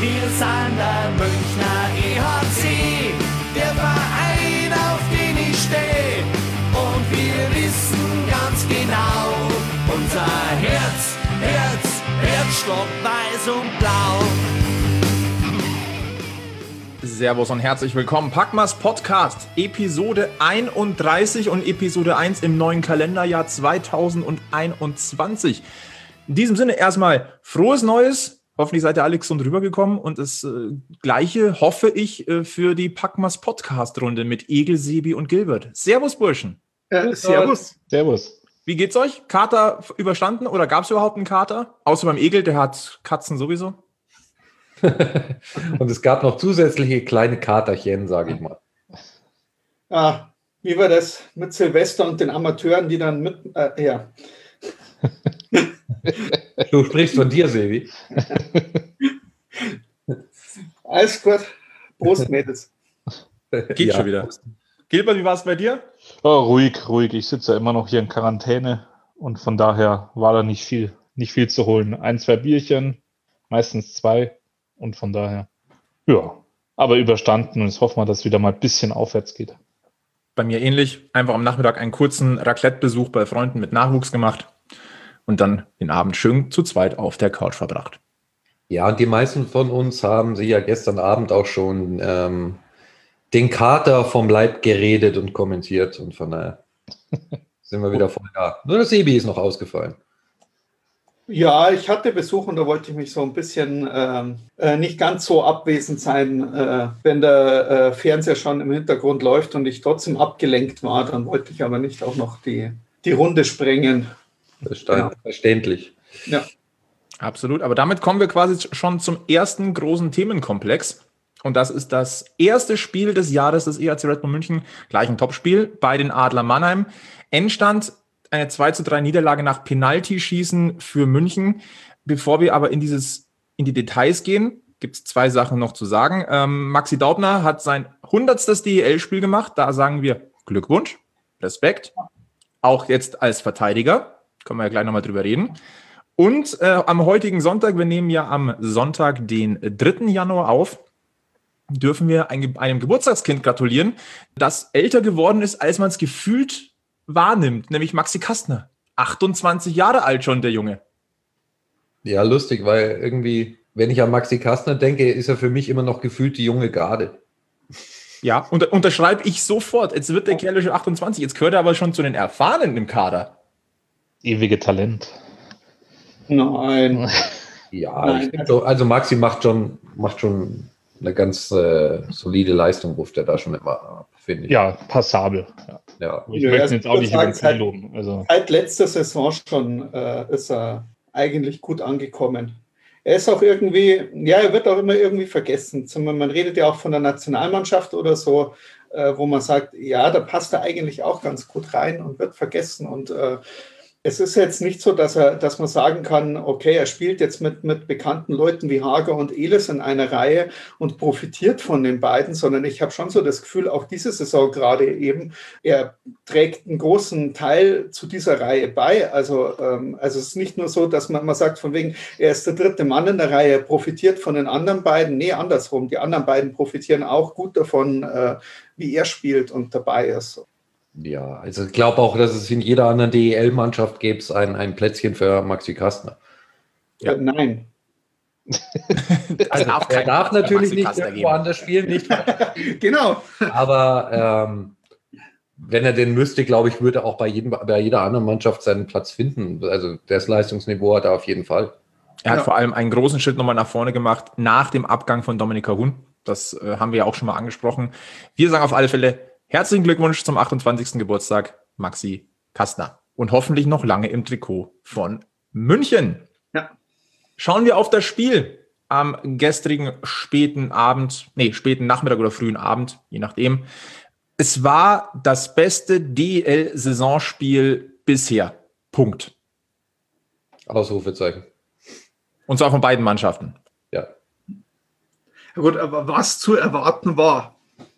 Wir sind der Münchner EHC, der Verein, auf den ich stehe. Und wir wissen ganz genau, unser Herzschlag weiß und blau. Servus und herzlich willkommen. Packmas Podcast, Episode 31 und Episode 1 im neuen Kalenderjahr 2021. In diesem Sinne erstmal frohes Neues. Hoffentlich seid ihr alle gesund rübergekommen und das Gleiche hoffe ich für die Packmas Podcast-Runde mit Egel, Sebi und Gilbert. Servus, Burschen. Servus. Servus. Wie geht's euch? Kater überstanden oder gab es überhaupt einen Kater? Außer beim Egel, der hat Katzen sowieso. Und es gab noch zusätzliche kleine Katerchen, sage ich mal. Wie war das mit Silvester und den Amateuren, die dann mit... ja. Du sprichst von dir, Sebi. Alles gut. Prost, Mädels. Geht schon wieder. Gilbert, wie war es bei dir? Oh, ruhig. Ich sitze ja immer noch hier in Quarantäne und von daher war da nicht viel zu holen. 1, 2 Bierchen, meistens 2 und von daher, ja, aber überstanden und jetzt hoffen wir, dass es wieder mal ein bisschen aufwärts geht. Bei mir ähnlich. Einfach am Nachmittag einen kurzen Raclette-Besuch bei Freunden mit Nachwuchs gemacht und dann den Abend schön zu zweit auf der Couch verbracht. Ja, und die meisten von uns haben sich ja gestern Abend auch schon den Kater vom Leib geredet und kommentiert und von daher sind wir wieder voll da. Nur das Sebi ist noch ausgefallen. Ja, ich hatte Besuch und da wollte ich mich so ein bisschen nicht ganz so abwesend sein, wenn der Fernseher schon im Hintergrund läuft und ich trotzdem abgelenkt war, dann wollte ich aber nicht auch noch die Runde sprengen. Verständlich. Ja. Absolut, aber damit kommen wir quasi schon zum ersten großen Themenkomplex. Und das ist das erste Spiel des Jahres des EHC Red Bull München, gleich ein Topspiel bei den Adler Mannheim. Endstand eine 2:3 Niederlage nach Penaltyschießen für München. Bevor wir aber in die Details gehen, gibt es 2 Sachen noch zu sagen. Maxi Daubner hat sein 100. DEL-Spiel gemacht. Da sagen wir Glückwunsch, Respekt. Auch jetzt als Verteidiger. Können wir ja gleich nochmal drüber reden. Und am heutigen Sonntag, wir nehmen ja am Sonntag den 3. Januar auf, dürfen wir einem Geburtstagskind gratulieren, das älter geworden ist, als man es gefühlt wahrnimmt, nämlich Maxi Kastner. 28 Jahre alt schon, der Junge. Ja, lustig, weil irgendwie, wenn ich an Maxi Kastner denke, ist er für mich immer noch gefühlt die junge Garde. Ja, unterschreibe ich sofort. Jetzt wird der Kerl schon 28, jetzt gehört er aber schon zu den Erfahrenen im Kader. Ewige Talent. Nein. Ja, Nein. Ich finde so, also Maxi macht schon eine ganz solide Leistung, ruft er da schon immer ab, finde ich. Ja, passabel. Ja. Ich möchte ihn jetzt auch nicht über den Knie loben. Also. Seit letzter Saison schon ist er eigentlich gut angekommen. Er ist auch irgendwie, ja, er wird auch immer irgendwie vergessen. Man redet ja auch von der Nationalmannschaft oder so, wo man sagt, ja, da passt er eigentlich auch ganz gut rein und wird vergessen. Und es ist jetzt nicht so, dass man sagen kann, okay, er spielt jetzt mit bekannten Leuten wie Hager und Elis in einer Reihe und profitiert von den beiden, sondern ich habe schon so das Gefühl, auch diese Saison gerade eben, er trägt einen großen Teil zu dieser Reihe bei. Also es ist nicht nur so, dass man sagt, von wegen, er ist der 3. Mann in der Reihe, er profitiert von den anderen beiden. Nee, andersrum. Die anderen beiden profitieren auch gut davon, wie er spielt und dabei ist. Ja, also ich glaube auch, dass es in jeder anderen DEL-Mannschaft gäbe es ein Plätzchen für Maxi Kastner. Ja. Nein. Also Er darf natürlich nicht irgendwo anders spielen, nicht. Genau. Aber wenn er denn müsste, glaube ich, würde er auch bei jeder anderen Mannschaft seinen Platz finden. Also das Leistungsniveau hat er auf jeden Fall. Er hat vor allem einen großen Schritt nochmal nach vorne gemacht, nach dem Abgang von Dominik Kahun. Das haben wir ja auch schon mal angesprochen. Wir sagen auf alle Fälle herzlichen Glückwunsch zum 28. Geburtstag, Maxi Kastner. Und hoffentlich noch lange im Trikot von München. Ja. Schauen wir auf das Spiel am gestrigen späten Nachmittag oder frühen Abend, je nachdem. Es war das beste DEL-Saisonspiel bisher. Punkt. Ausrufezeichen. Und zwar von beiden Mannschaften. Ja. Ja gut, aber was zu erwarten war.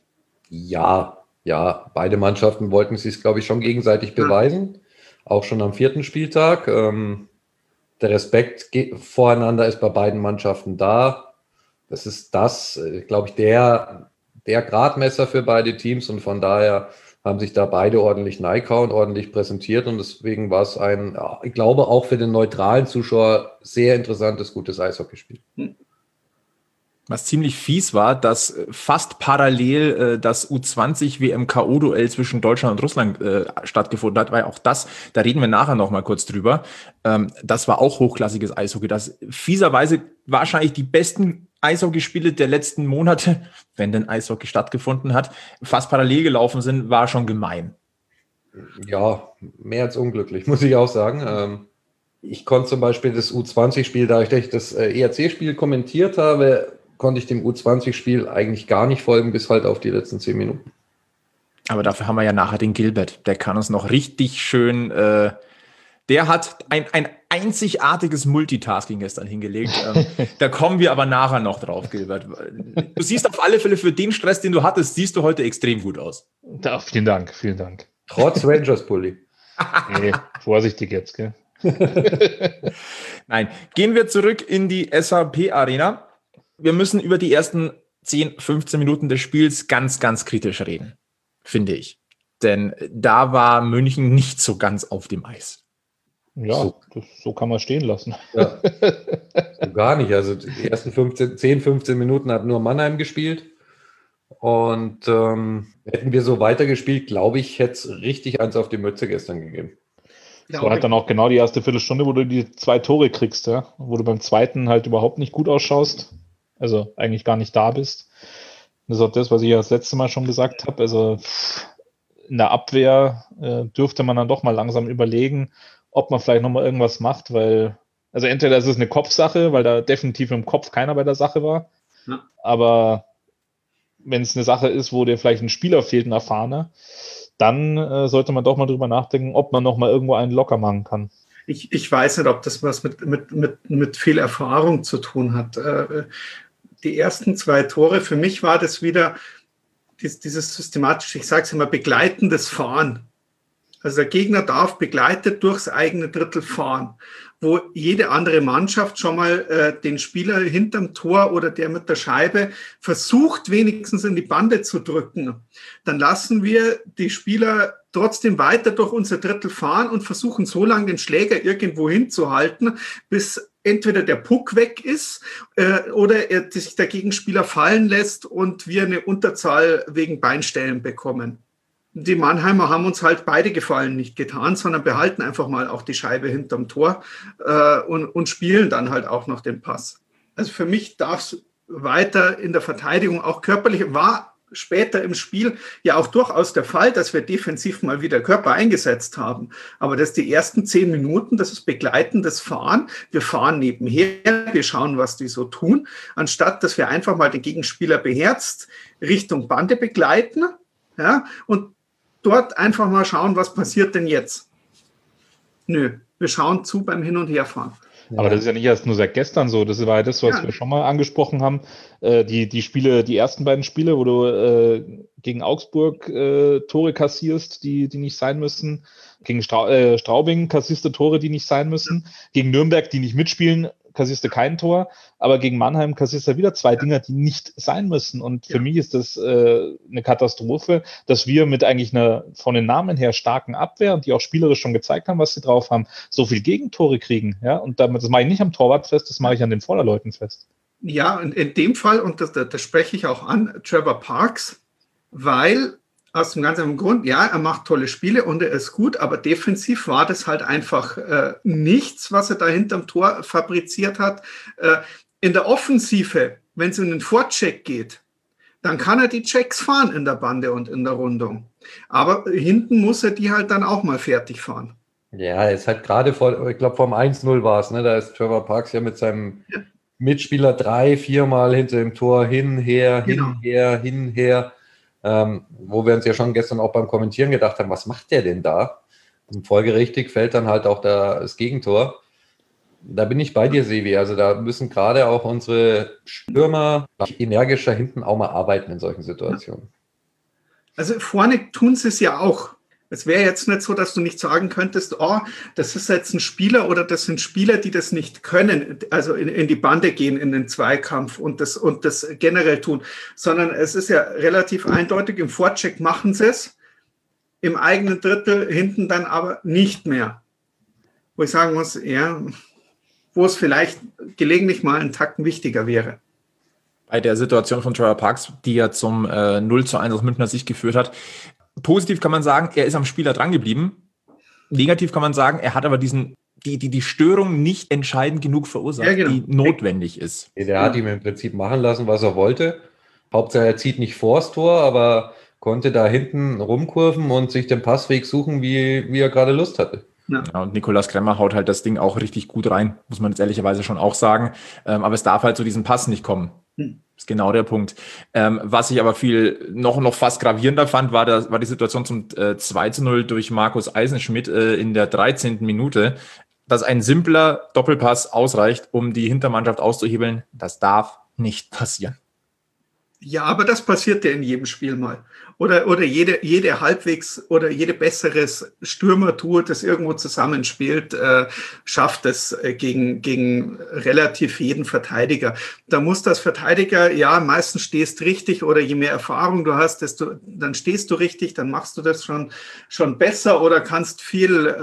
Ja, beide Mannschaften wollten sich, glaube ich, schon gegenseitig beweisen. Auch schon am 4. Spieltag. Der Respekt voreinander ist bei beiden Mannschaften da. Das ist glaube ich, der Gradmesser für beide Teams und von daher haben sich da beide ordentlich und ordentlich präsentiert und deswegen war es ich glaube auch für den neutralen Zuschauer sehr interessantes, gutes Eishockeyspiel. Was ziemlich fies war, dass fast parallel das U20 WM-KO-Duell zwischen Deutschland und Russland stattgefunden hat, weil auch da reden wir nachher noch mal kurz drüber, das war auch hochklassiges Eishockey, das fieserweise wahrscheinlich die besten Eishockeyspiele der letzten Monate, wenn denn Eishockey stattgefunden hat, fast parallel gelaufen sind, war schon gemein. Ja, mehr als unglücklich, muss ich auch sagen. Ich konnte zum Beispiel das U20-Spiel, da ich das ERC-Spiel kommentiert habe, konnte ich dem U20-Spiel eigentlich gar nicht folgen, bis halt auf die letzten 10 Minuten. Aber dafür haben wir ja nachher den Gilbert. Der kann uns noch richtig schön, der hat ein einzigartiges Multitasking gestern hingelegt. Da kommen wir aber nachher noch drauf, Gilbert. Du siehst auf alle Fälle für den Stress, den du hattest, siehst du heute extrem gut aus. Ja, vielen Dank. Trotz Rangers-Pulli. Nee, vorsichtig jetzt, gell? Nein, gehen wir zurück in die SAP-Arena. Wir müssen über die ersten 10, 15 Minuten des Spiels ganz, ganz kritisch reden, finde ich. Denn da war München nicht so ganz auf dem Eis. Ja, so kann man stehen lassen. Ja, so gar nicht. Also die ersten 10, 15 Minuten hat nur Mannheim gespielt. Und hätten wir so weitergespielt, glaube ich, hätte es richtig eins auf die Mütze gestern gegeben. Das war halt dann auch genau die erste Viertelstunde, wo du die 2 Tore kriegst, ja? Wo du beim zweiten halt überhaupt nicht gut ausschaust. Also eigentlich gar nicht da bist. Das ist auch das, was ich ja das letzte Mal schon gesagt habe. Also in der Abwehr dürfte man dann doch mal langsam überlegen, ob man vielleicht nochmal irgendwas macht, weil, also entweder ist es eine Kopfsache, weil da definitiv im Kopf keiner bei der Sache war, ja. Aber wenn es eine Sache ist, wo dir vielleicht ein Spieler fehlt, ein Erfahrener, dann sollte man doch mal drüber nachdenken, ob man nochmal irgendwo einen locker machen kann. Ich weiß nicht, ob das was mit viel Erfahrung zu tun hat. Die ersten 2 Tore, für mich war das wieder dieses systematische, ich sage es immer, begleitendes Fahren. Also der Gegner darf begleitet durchs eigene Drittel fahren, wo jede andere Mannschaft schon mal den Spieler hinterm Tor oder der mit der Scheibe versucht, wenigstens in die Bande zu drücken. Dann lassen wir die Spieler trotzdem weiter durch unser Drittel fahren und versuchen so lange den Schläger irgendwo hinzuhalten, bis entweder der Puck weg ist oder sich der Gegenspieler fallen lässt und wir eine Unterzahl wegen Beinstellen bekommen. Die Mannheimer haben uns halt beide Gefallen nicht getan, sondern behalten einfach mal auch die Scheibe hinterm Tor und spielen dann halt auch noch den Pass. Also für mich darf es weiter in der Verteidigung auch körperlich, war später im Spiel ja auch durchaus der Fall, dass wir defensiv mal wieder Körper eingesetzt haben. Aber das die ersten 10 Minuten, das ist begleitendes Fahren. Wir fahren nebenher, wir schauen, was die so tun, anstatt dass wir einfach mal den Gegenspieler beherzt Richtung Bande begleiten, ja, und dort einfach mal schauen, was passiert denn jetzt. Nö, wir schauen zu beim Hin- und Herfahren. Aber das ist ja nicht erst nur seit gestern so. Das war ja das, was wir schon mal angesprochen haben. Die Spiele, die ersten beiden Spiele, wo du gegen Augsburg Tore kassierst, die nicht sein müssen. Gegen Straubing kassierst du Tore, die nicht sein müssen. Gegen Nürnberg, die nicht mitspielen, kassierst du kein Tor. Aber gegen Mannheim kassierst du wieder 2 Dinger, die nicht sein müssen. Und für mich ist das eine Katastrophe, dass wir mit eigentlich einer von den Namen her starken Abwehr, und die auch spielerisch schon gezeigt haben, was sie drauf haben, so viel Gegentore kriegen. Ja? Und das mache ich nicht am Torwart fest, das mache ich an den Vorderleuten fest. Ja, und in dem Fall, und das spreche ich auch an, Trevor Parks, weil aus dem ganz einfachen Grund, ja, er macht tolle Spiele und er ist gut, aber defensiv war das halt einfach nichts, was er da hinterm Tor fabriziert hat. In der Offensive, wenn es in den Vorcheck geht, dann kann er die Checks fahren in der Bande und in der Rundung. Aber hinten muss er die halt dann auch mal fertig fahren. Ja, es hat gerade ich glaube vom 1-0 war es, ne? Da ist Trevor Parks ja mit seinem Mitspieler 3-4 Mal hinter dem Tor hinher, wo wir uns ja schon gestern auch beim Kommentieren gedacht haben, was macht der denn da? Und folgerichtig fällt dann halt auch das Gegentor. Da bin ich bei dir, Sevi. Also da müssen gerade auch unsere Stürmer energischer hinten auch mal arbeiten in solchen Situationen. Also vorne tun sie es ja auch. Es wäre jetzt nicht so, dass du nicht sagen könntest, oh, das ist jetzt ein Spieler oder das sind Spieler, die das nicht können, also in die Bande gehen, in den Zweikampf und das generell tun, sondern es ist ja relativ eindeutig, im Vorcheck machen sie es, im eigenen Drittel, hinten dann aber nicht mehr. Wo ich sagen muss, ja, wo es vielleicht gelegentlich mal einen Tacken wichtiger wäre. Bei der Situation von Trevor Parks, die ja zum 0:1 aus Münchner Sicht geführt hat. Positiv kann man sagen, er ist am Spieler dran geblieben. Negativ kann man sagen, er hat aber die Störung nicht entscheidend genug verursacht, Ja, genau, die notwendig ist. Der hat ihm im Prinzip machen lassen, was er wollte. Hauptsache, er zieht nicht vors Tor, aber konnte da hinten rumkurven und sich den Passweg suchen, wie er gerade Lust hatte. Ja, und Nikolaus Kremmer haut halt das Ding auch richtig gut rein, muss man jetzt ehrlicherweise schon auch sagen. Aber es darf halt zu diesem Pass nicht kommen. Ist genau der Punkt. Was ich aber viel noch fast gravierender fand, war die Situation zum 2:0 durch Markus Eisenschmidt in der 13. Minute, dass ein simpler Doppelpass ausreicht, um die Hintermannschaft auszuhebeln. Das darf nicht passieren. Ja, aber das passiert ja in jedem Spiel mal. Oder jede halbwegs oder jede besseres Stürmertour, das irgendwo zusammenspielt, schafft es gegen relativ jeden Verteidiger. Da muss das Verteidiger, ja, meistens stehst richtig oder je mehr Erfahrung du hast, dann stehst du richtig, dann machst du das schon besser oder kannst viel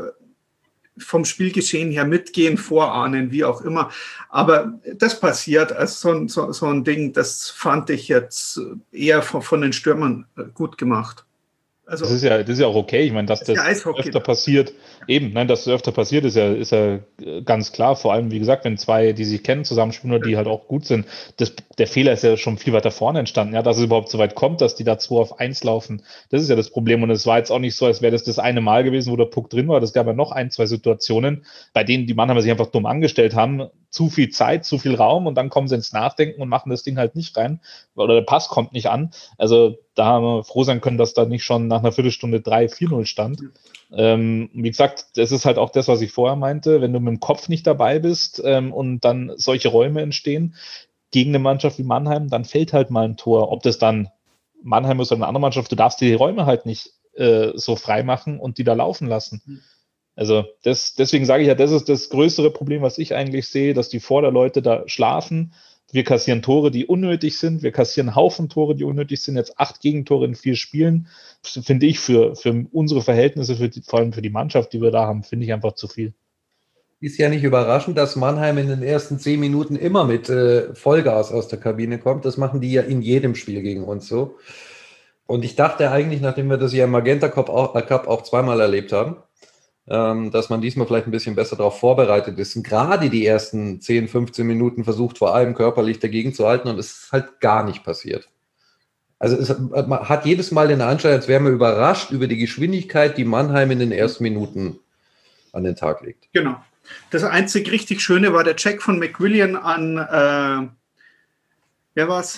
vom Spielgeschehen her mitgehen, vorahnen, wie auch immer. Aber das passiert, also so ein Ding, das fand ich jetzt eher von den Stürmern gut gemacht. Also, das ist ja auch okay. Ich meine, dass das öfter passiert, dass das öfter passiert, ist ja ganz klar. Vor allem, wie gesagt, wenn zwei, die sich kennen, zusammenspielen oder die halt auch gut sind. Der Fehler ist ja schon viel weiter vorne entstanden. Ja, dass es überhaupt so weit kommt, dass die da 2-auf-1 laufen. Das ist ja das Problem. Und es war jetzt auch nicht so, als wäre das eine Mal gewesen, wo der Puck drin war. Das gab ja noch 1-2 Situationen, bei denen die Mannheimer sich einfach dumm angestellt haben. Zu viel Zeit, zu viel Raum und dann kommen sie ins Nachdenken und machen das Ding halt nicht rein. Oder der Pass kommt nicht an. Also da haben wir froh sein können, dass da nicht schon nach einer Viertelstunde 3-4-0 stand. Wie gesagt, das ist halt auch das, was ich vorher meinte. Wenn du mit dem Kopf nicht dabei bist und dann solche Räume entstehen gegen eine Mannschaft wie Mannheim, dann fällt halt mal ein Tor. Ob das dann Mannheim ist oder eine andere Mannschaft, du darfst die Räume halt nicht so frei machen und die da laufen lassen. Also deswegen sage ich ja, das ist das größere Problem, was ich eigentlich sehe, dass die Vorderleute da schlafen. Wir kassieren Tore, die unnötig sind. Wir kassieren einen Haufen Tore, die unnötig sind. Jetzt 8 Gegentore in 4 Spielen. Finde ich für unsere Verhältnisse, vor allem für die Mannschaft, die wir da haben, finde ich einfach zu viel. Ist ja nicht überraschend, dass Mannheim in den ersten 10 Minuten immer mit Vollgas aus der Kabine kommt. Das machen die ja in jedem Spiel gegen uns so. Und ich dachte eigentlich, nachdem wir das ja im Magenta Cup auch zweimal erlebt haben, dass man diesmal vielleicht ein bisschen besser darauf vorbereitet ist. Und gerade die ersten 10, 15 Minuten versucht vor allem körperlich dagegen zu halten und es ist halt gar nicht passiert. Also man hat jedes Mal den Anschein, als wäre man überrascht über die Geschwindigkeit, die Mannheim in den ersten Minuten an den Tag legt. Genau. Das einzig richtig Schöne war der Check von McWillian an, wer war's?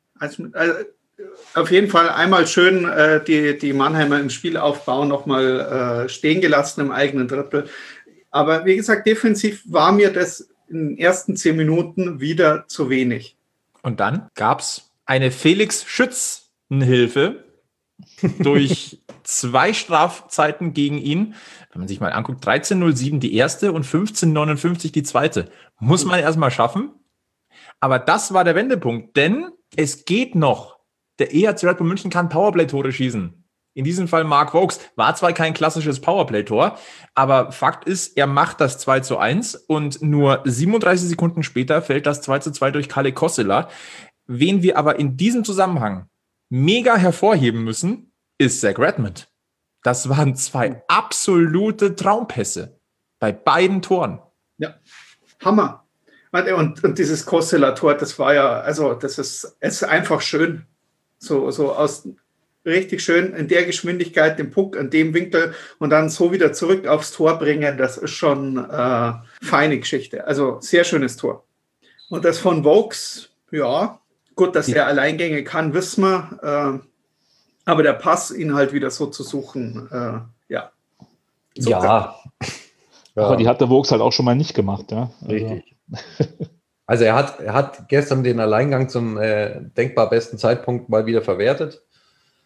Auf jeden Fall einmal schön die Mannheimer im Spielaufbau nochmal stehen gelassen im eigenen Drittel. Aber wie gesagt, defensiv war mir das in den ersten 10 Minuten wieder zu wenig. Und dann gab es eine Felix-Schützen-Hilfe durch 2 Strafzeiten gegen ihn. Wenn man sich mal anguckt, 13:07 die erste und 15:59 die zweite. Muss man erstmal schaffen. Aber das war der Wendepunkt, denn es geht noch. Der EHC Red Bull München kann Powerplay-Tore schießen. In diesem Fall Mark Vokes. War zwar kein klassisches Powerplay-Tor, aber Fakt ist, er macht das 2:1 und nur 37 Sekunden später fällt das 2:2 durch Kalle Kossela. Wen wir aber in diesem Zusammenhang mega hervorheben müssen, ist Zach Redmond. Das waren 2 absolute Traumpässe bei beiden Toren. Ja, Hammer. Und dieses Kossela-Tor, das war ja, also es ist einfach schön. So aus richtig schön in der Geschwindigkeit den Puck an dem Winkel und dann so wieder zurück aufs Tor bringen, das ist schon feine Geschichte. Also sehr schönes Tor. Und das von Vokes, ja, gut, dass er Alleingänge kann, wissen wir. Aber der Pass, ihn halt wieder so zu suchen, ja. So ja. Aber die hat der Vokes halt auch schon mal nicht gemacht, ja. Richtig. Also er hat gestern den Alleingang zum denkbar besten Zeitpunkt mal wieder verwertet.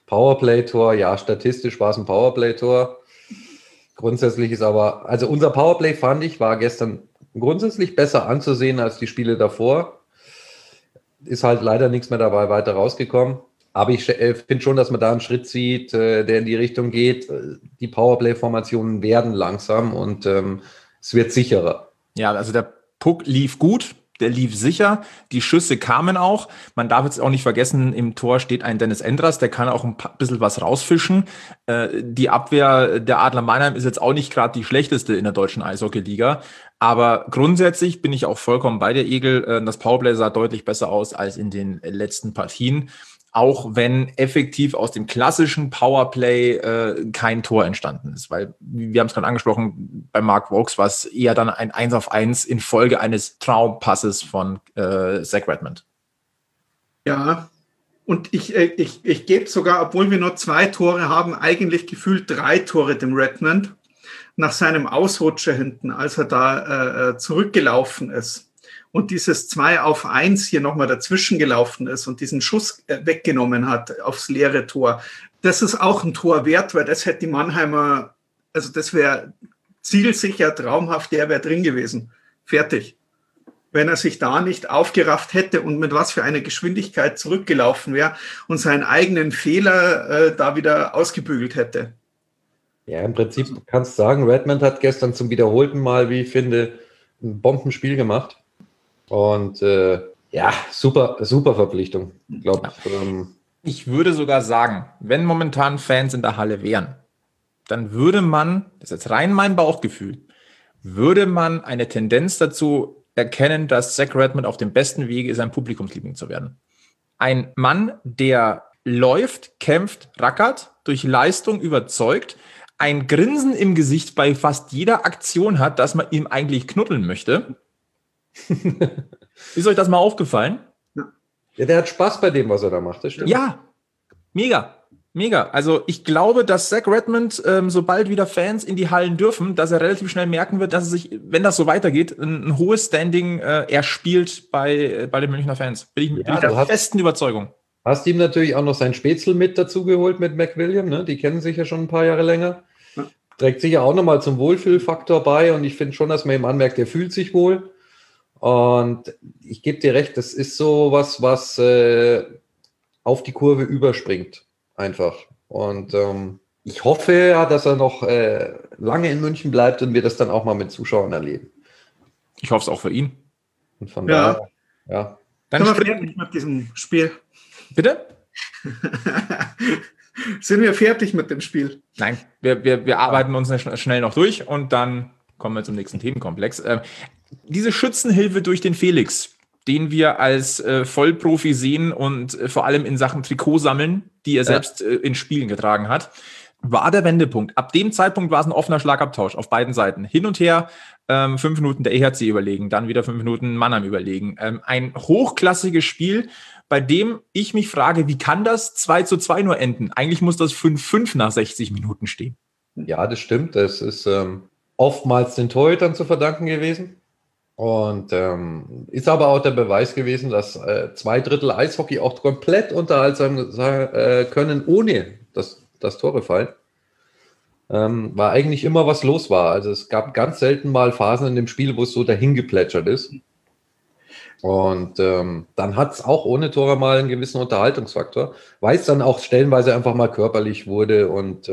Powerplay-Tor, ja, statistisch war es ein Powerplay-Tor. Grundsätzlich ist aber, also unser Powerplay, fand ich, war gestern grundsätzlich besser anzusehen als die Spiele davor. Ist halt leider nichts mehr dabei weiter rausgekommen. Aber ich finde schon, dass man da einen Schritt sieht, der in die Richtung geht. Die Powerplay-Formationen werden langsam und es wird sicherer. Ja, also der Puck lief gut, der lief sicher, die Schüsse kamen auch. Man darf jetzt auch nicht vergessen, im Tor steht ein Dennis Endras, der kann auch ein bisschen was rausfischen. Die Abwehr der Adler Mannheim ist jetzt auch nicht gerade die schlechteste in der deutschen Eishockey-Liga. Aber grundsätzlich bin ich auch vollkommen bei dir, Egel. Das Powerplay sah deutlich besser aus als in den letzten Partien. Auch wenn effektiv aus dem klassischen Powerplay kein Tor entstanden ist. Weil, wir haben es gerade angesprochen, bei Mark Vokes war es eher dann ein 1-auf-1 infolge eines Traumpasses von Zach Redmond. Ja, und ich gebe sogar, obwohl wir nur 2 Tore haben, eigentlich gefühlt 3 Tore dem Redmond nach seinem Ausrutscher hinten, als er da zurückgelaufen ist. Und dieses 2-auf-1 hier nochmal dazwischen gelaufen ist und diesen Schuss weggenommen hat aufs leere Tor. Das ist auch ein Tor wert, weil das hätte die Mannheimer, also das wäre zielsicher, traumhaft, der wäre drin gewesen. Fertig. Wenn er sich da nicht aufgerafft hätte und mit was für einer Geschwindigkeit zurückgelaufen wäre und seinen eigenen Fehler da wieder ausgebügelt hätte. Ja, im Prinzip kannst du sagen, Redmond hat gestern zum wiederholten Mal, wie ich finde, ein Bombenspiel gemacht. Und ja, super Verpflichtung, glaube ich. Ich würde sogar sagen, wenn momentan Fans in der Halle wären, dann würde man, das ist jetzt rein mein Bauchgefühl, würde man eine Tendenz dazu erkennen, dass Zach Redmond auf dem besten Wege ist, ein Publikumsliebling zu werden. Ein Mann, der läuft, kämpft, rackert, durch Leistung überzeugt, ein Grinsen im Gesicht bei fast jeder Aktion hat, dass man ihm eigentlich knuddeln möchte. Ist euch das mal aufgefallen? Ja, der hat Spaß bei dem, was er da macht, das stimmt. Ja, mega. Also ich glaube, dass Zach Redmond, sobald wieder Fans in die Hallen dürfen, dass er relativ schnell merken wird, dass er sich, wenn das so weitergeht, ein hohes Standing erspielt bei den Münchner Fans. Bin ich der festen Überzeugung. Hast ihm natürlich auch noch sein Spätzle mit dazugeholt mit McWilliam, ne? Die kennen sich ja schon ein paar Jahre länger. Ja. Trägt sicher auch nochmal zum Wohlfühlfaktor bei und ich finde schon, dass man ihm anmerkt, er fühlt sich wohl. Und ich gebe dir recht, das ist so was auf die Kurve überspringt, einfach. Und ich hoffe ja, dass er noch lange in München bleibt und wir das dann auch mal mit Zuschauern erleben. Ich hoffe es auch für ihn. Und von daher, ja. Dann sind wir fertig mit diesem Spiel. Bitte? Sind wir fertig mit dem Spiel? Nein, wir arbeiten uns schnell noch durch und dann kommen wir zum nächsten Themenkomplex. Diese Schützenhilfe durch den Felix, den wir als Vollprofi sehen und vor allem in Sachen Trikot sammeln, die er selbst in Spielen getragen hat, war der Wendepunkt. Ab dem Zeitpunkt war es ein offener Schlagabtausch auf beiden Seiten. Hin und her, 5 Minuten der EHC überlegen, dann wieder 5 Minuten Mannheim überlegen. Ein hochklassiges Spiel, bei dem ich mich frage, wie kann das 2-2 nur enden? Eigentlich muss das 5-5 nach 60 Minuten stehen. Ja, das stimmt. Das ist oftmals den Torhütern zu verdanken gewesen. Und ist aber auch der Beweis gewesen, dass 2/3 Eishockey auch komplett unterhaltsam können, ohne dass Tore fallen. War eigentlich immer was los war. Also es gab ganz selten mal Phasen in dem Spiel, wo es so dahin geplätschert ist. Und dann hat es auch ohne Tore mal einen gewissen Unterhaltungsfaktor, weil es dann auch stellenweise einfach mal körperlich wurde und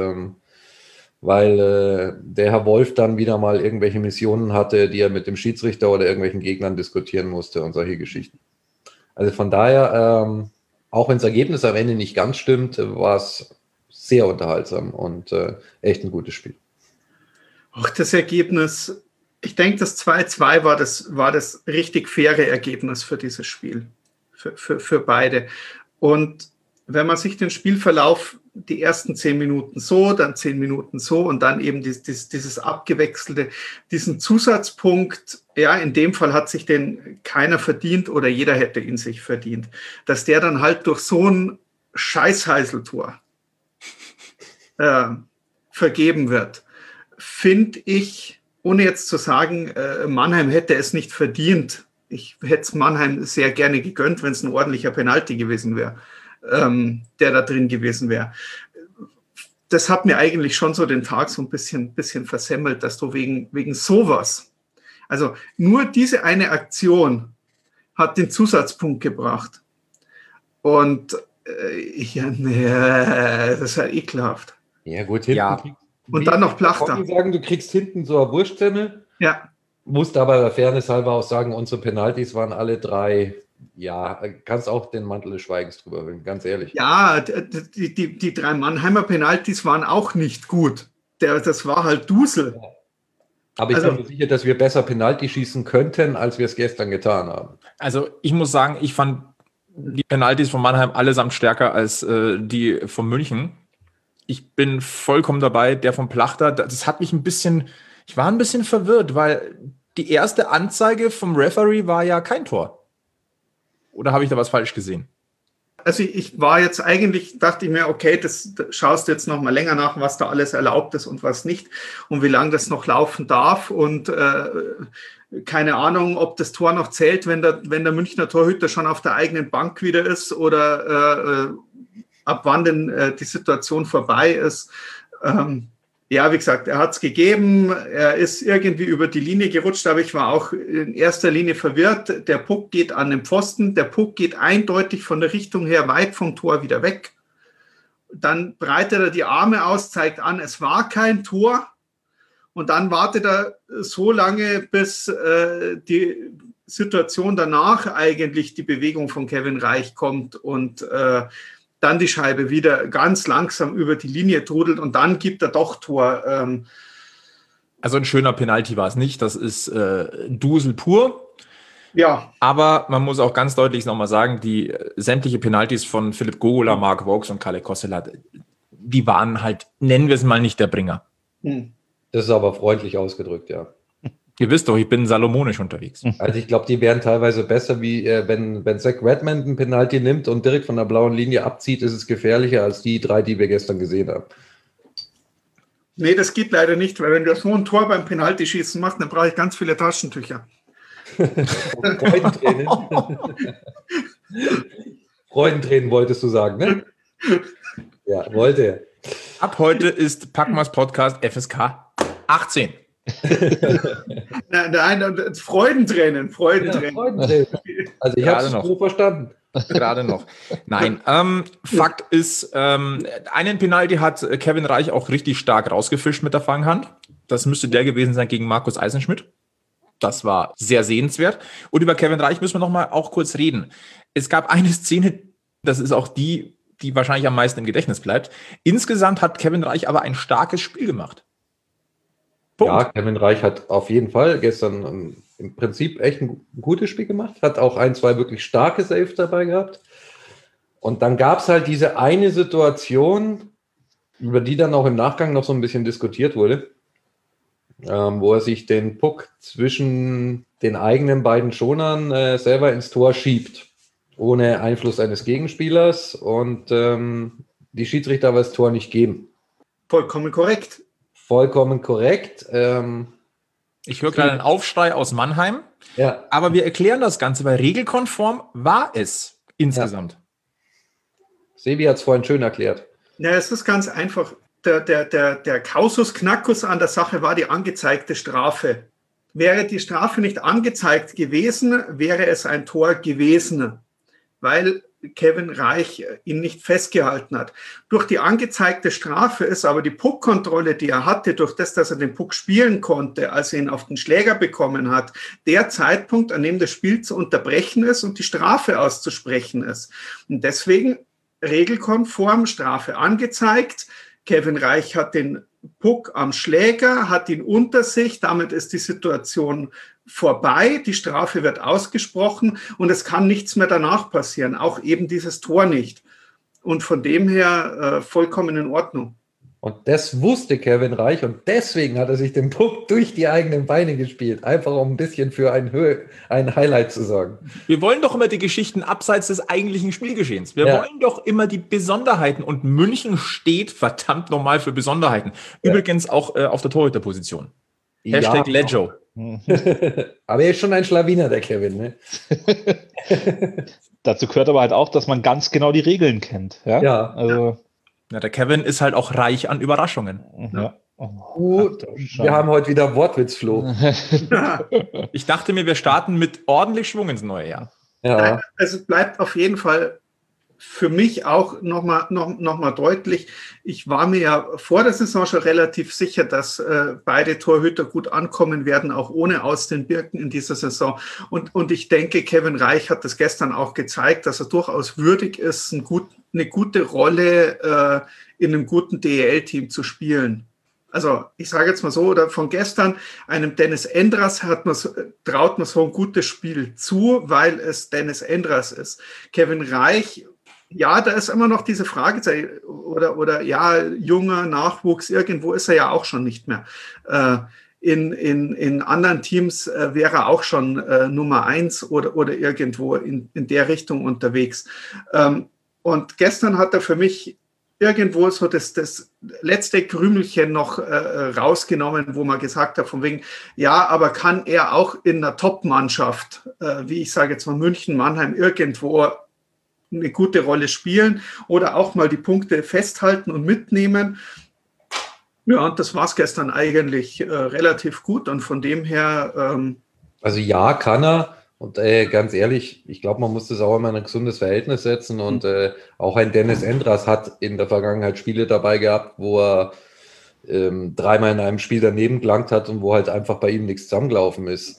weil der Herr Wolf dann wieder mal irgendwelche Missionen hatte, die er mit dem Schiedsrichter oder irgendwelchen Gegnern diskutieren musste und solche Geschichten. Also von daher, auch wenn das Ergebnis am Ende nicht ganz stimmt, war es sehr unterhaltsam und echt ein gutes Spiel. Auch das Ergebnis, ich denke, das 2-2 war das richtig faire Ergebnis für dieses Spiel, für beide. Und wenn man sich den Spielverlauf, die ersten 10 Minuten so, dann 10 Minuten so und dann eben dieses abgewechselte, diesen Zusatzpunkt, ja, in dem Fall hat sich den keiner verdient oder jeder hätte ihn sich verdient, dass der dann halt durch so ein Scheißheiseltor vergeben wird, finde ich, ohne jetzt zu sagen, Mannheim hätte es nicht verdient. Ich hätte es Mannheim sehr gerne gegönnt, wenn es ein ordentlicher Penalty gewesen wäre. der da drin gewesen wäre. Das hat mir eigentlich schon so den Tag so ein bisschen versemmelt, dass du wegen sowas, also nur diese eine Aktion hat den Zusatzpunkt gebracht. Und das ist ja ekelhaft. Ja, gut, hinten. Und dann noch Plachter. Ich sagen, du kriegst hinten so eine Wurstsemmel. Ja. Musst aber der Fairness halber auch sagen, unsere Penalties waren alle 3. Ja, kannst auch den Mantel des Schweigens drüber wählen, ganz ehrlich. Ja, die 3 Mannheimer Penalties waren auch nicht gut. Das war halt Dusel. Aber ich bin mir sicher, dass wir besser Penalty schießen könnten, als wir es gestern getan haben. Also ich muss sagen, ich fand die Penalties von Mannheim allesamt stärker als die von München. Ich bin vollkommen dabei. Der von Plachter, das hat mich ich war ein bisschen verwirrt, weil die erste Anzeige vom Referee war ja kein Tor. Oder habe ich da was falsch gesehen? Also ich war jetzt eigentlich, dachte ich mir, okay, das schaust du jetzt noch mal länger nach, was da alles erlaubt ist und was nicht und wie lange das noch laufen darf und keine Ahnung, ob das Tor noch zählt, wenn der Münchner Torhüter schon auf der eigenen Bank wieder ist oder ab wann denn die Situation vorbei ist. Ja, wie gesagt, er hat es gegeben, er ist irgendwie über die Linie gerutscht, aber ich war auch in erster Linie verwirrt. Der Puck geht an den Pfosten, der Puck geht eindeutig von der Richtung her weit vom Tor wieder weg. Dann breitet er die Arme aus, zeigt an, es war kein Tor. Und dann wartet er so lange, bis die Situation danach eigentlich die Bewegung von Kevin Reich kommt und dann die Scheibe wieder ganz langsam über die Linie trudelt und dann gibt er doch Tor. Also ein schöner Penalty war es nicht, das ist Dusel pur. Ja. Aber man muss auch ganz deutlich nochmal sagen, die sämtliche Penaltys von Philipp Gogola, Mark Vokes und Kalle Kossela, die waren halt, nennen wir es mal, nicht der Bringer. Das ist aber freundlich ausgedrückt, ja. Ihr wisst doch, ich bin salomonisch unterwegs. Also ich glaube, die wären teilweise besser, wie wenn Zach Redmond einen Penalty nimmt und direkt von der blauen Linie abzieht, ist es gefährlicher als die 3, die wir gestern gesehen haben. Nee, das geht leider nicht, weil wenn du so ein Tor beim Penalty-Schießen machst, dann brauche ich ganz viele Taschentücher. Freudentränen. Freudentränen wolltest du sagen, ne? Ja, wollte er. Ab heute ist Packmas Podcast FSK 18. Nein, Freudentränen. Ja, Freudentränen. Also ich habe es so verstanden. Gerade noch. Nein, Fakt ist, einen Penalty hat Kevin Reich auch richtig stark rausgefischt mit der Fanghand. Das müsste der gewesen sein gegen Markus Eisenschmidt. Das war sehr sehenswert. Und über Kevin Reich müssen wir noch mal auch kurz reden. Es gab eine Szene, das ist auch die wahrscheinlich am meisten im Gedächtnis bleibt. Insgesamt hat Kevin Reich aber ein starkes Spiel gemacht. Punkt. Ja, Kevin Reich hat auf jeden Fall gestern im Prinzip echt ein gutes Spiel gemacht, hat auch 1, 2 wirklich starke Saves dabei gehabt. Und dann gab es halt diese eine Situation, über die dann auch im Nachgang noch so ein bisschen diskutiert wurde, wo er sich den Puck zwischen den eigenen beiden Schonern selber ins Tor schiebt, ohne Einfluss eines Gegenspielers und die Schiedsrichter aber das Tor nicht geben. Vollkommen korrekt. Vollkommen korrekt. Ich höre gerade einen Aufschrei aus Mannheim, Ja. aber wir erklären das Ganze, weil regelkonform war es insgesamt. Sebi hat es vorhin schön erklärt. Ja, es ist ganz einfach. Der Kausus Knackus an der Sache war die angezeigte Strafe. Wäre die Strafe nicht angezeigt gewesen, wäre es ein Tor gewesen, weil Kevin Reich ihn nicht festgehalten hat. Durch die angezeigte Strafe ist aber die Puckkontrolle, die er hatte, durch das, dass er den Puck spielen konnte, als er ihn auf den Schläger bekommen hat, der Zeitpunkt, an dem das Spiel zu unterbrechen ist und die Strafe auszusprechen ist. Und deswegen regelkonform Strafe angezeigt. Kevin Reich hat den Puck am Schläger, hat ihn unter sich, damit ist die Situation vorbei, die Strafe wird ausgesprochen und es kann nichts mehr danach passieren, auch eben dieses Tor nicht. Und von dem her vollkommen in Ordnung. Und das wusste Kevin Reich und deswegen hat er sich den Puck durch die eigenen Beine gespielt, einfach um ein bisschen für ein Highlight zu sorgen. Wir wollen doch immer die Geschichten abseits des eigentlichen Spielgeschehens. Wir wollen doch immer die Besonderheiten und München steht verdammt nochmal für Besonderheiten. Übrigens auch auf der Torhüterposition. Hashtag Leggio. Aber er ist schon ein Schlawiner, der Kevin, ne? dazu gehört aber halt auch, dass man ganz genau die Regeln kennt. Ja. Ja. Also, Ja, der Kevin ist halt auch reich an Überraschungen. ja. Gut, wir haben heute wieder Wortwitzflo. Ich dachte mir, wir starten mit ordentlich Schwung ins neue Jahr. Ja, Also es bleibt auf jeden Fall für mich auch nochmal deutlich. Ich war mir ja vor der Saison schon relativ sicher, dass beide Torhüter gut ankommen werden, auch ohne Austin Birken in dieser Saison. Und ich denke, Kevin Reich hat das gestern auch gezeigt, dass er durchaus würdig ist, eine gute Rolle in einem guten DEL-Team zu spielen. Also ich sage jetzt mal so, oder von gestern, einem Dennis Endras traut man so ein gutes Spiel zu, weil es Dennis Endras ist. Kevin Reich, ja, da ist immer noch diese Frage, oder ja, junger Nachwuchs, irgendwo ist er ja auch schon nicht mehr. In anderen Teams wäre er auch schon Nummer 1 oder irgendwo in der Richtung unterwegs. Und gestern hat er für mich irgendwo so das letzte Krümelchen noch rausgenommen, wo man gesagt hat, von wegen, ja, aber kann er auch in einer Top-Mannschaft, wie ich sage jetzt mal München, Mannheim, irgendwo eine gute Rolle spielen oder auch mal die Punkte festhalten und mitnehmen. Ja, und das war es gestern eigentlich relativ gut und von dem her... also ja, kann er. Und ganz ehrlich, ich glaube, man muss das auch immer in ein gesundes Verhältnis setzen. Und auch ein Dennis Endras hat in der Vergangenheit Spiele dabei gehabt, wo er dreimal in einem Spiel daneben gelangt hat und wo halt einfach bei ihm nichts zusammengelaufen ist.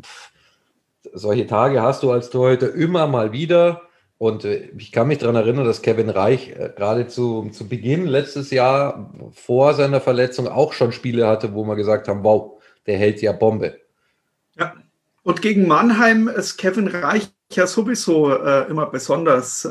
Solche Tage hast du als Torhüter immer mal wieder. Und ich kann mich daran erinnern, dass Kevin Reich gerade zu Beginn letztes Jahr vor seiner Verletzung auch schon Spiele hatte, wo wir gesagt haben, wow, der hält ja Bombe. Ja. Und gegen Mannheim ist Kevin Reich ja sowieso immer besonders,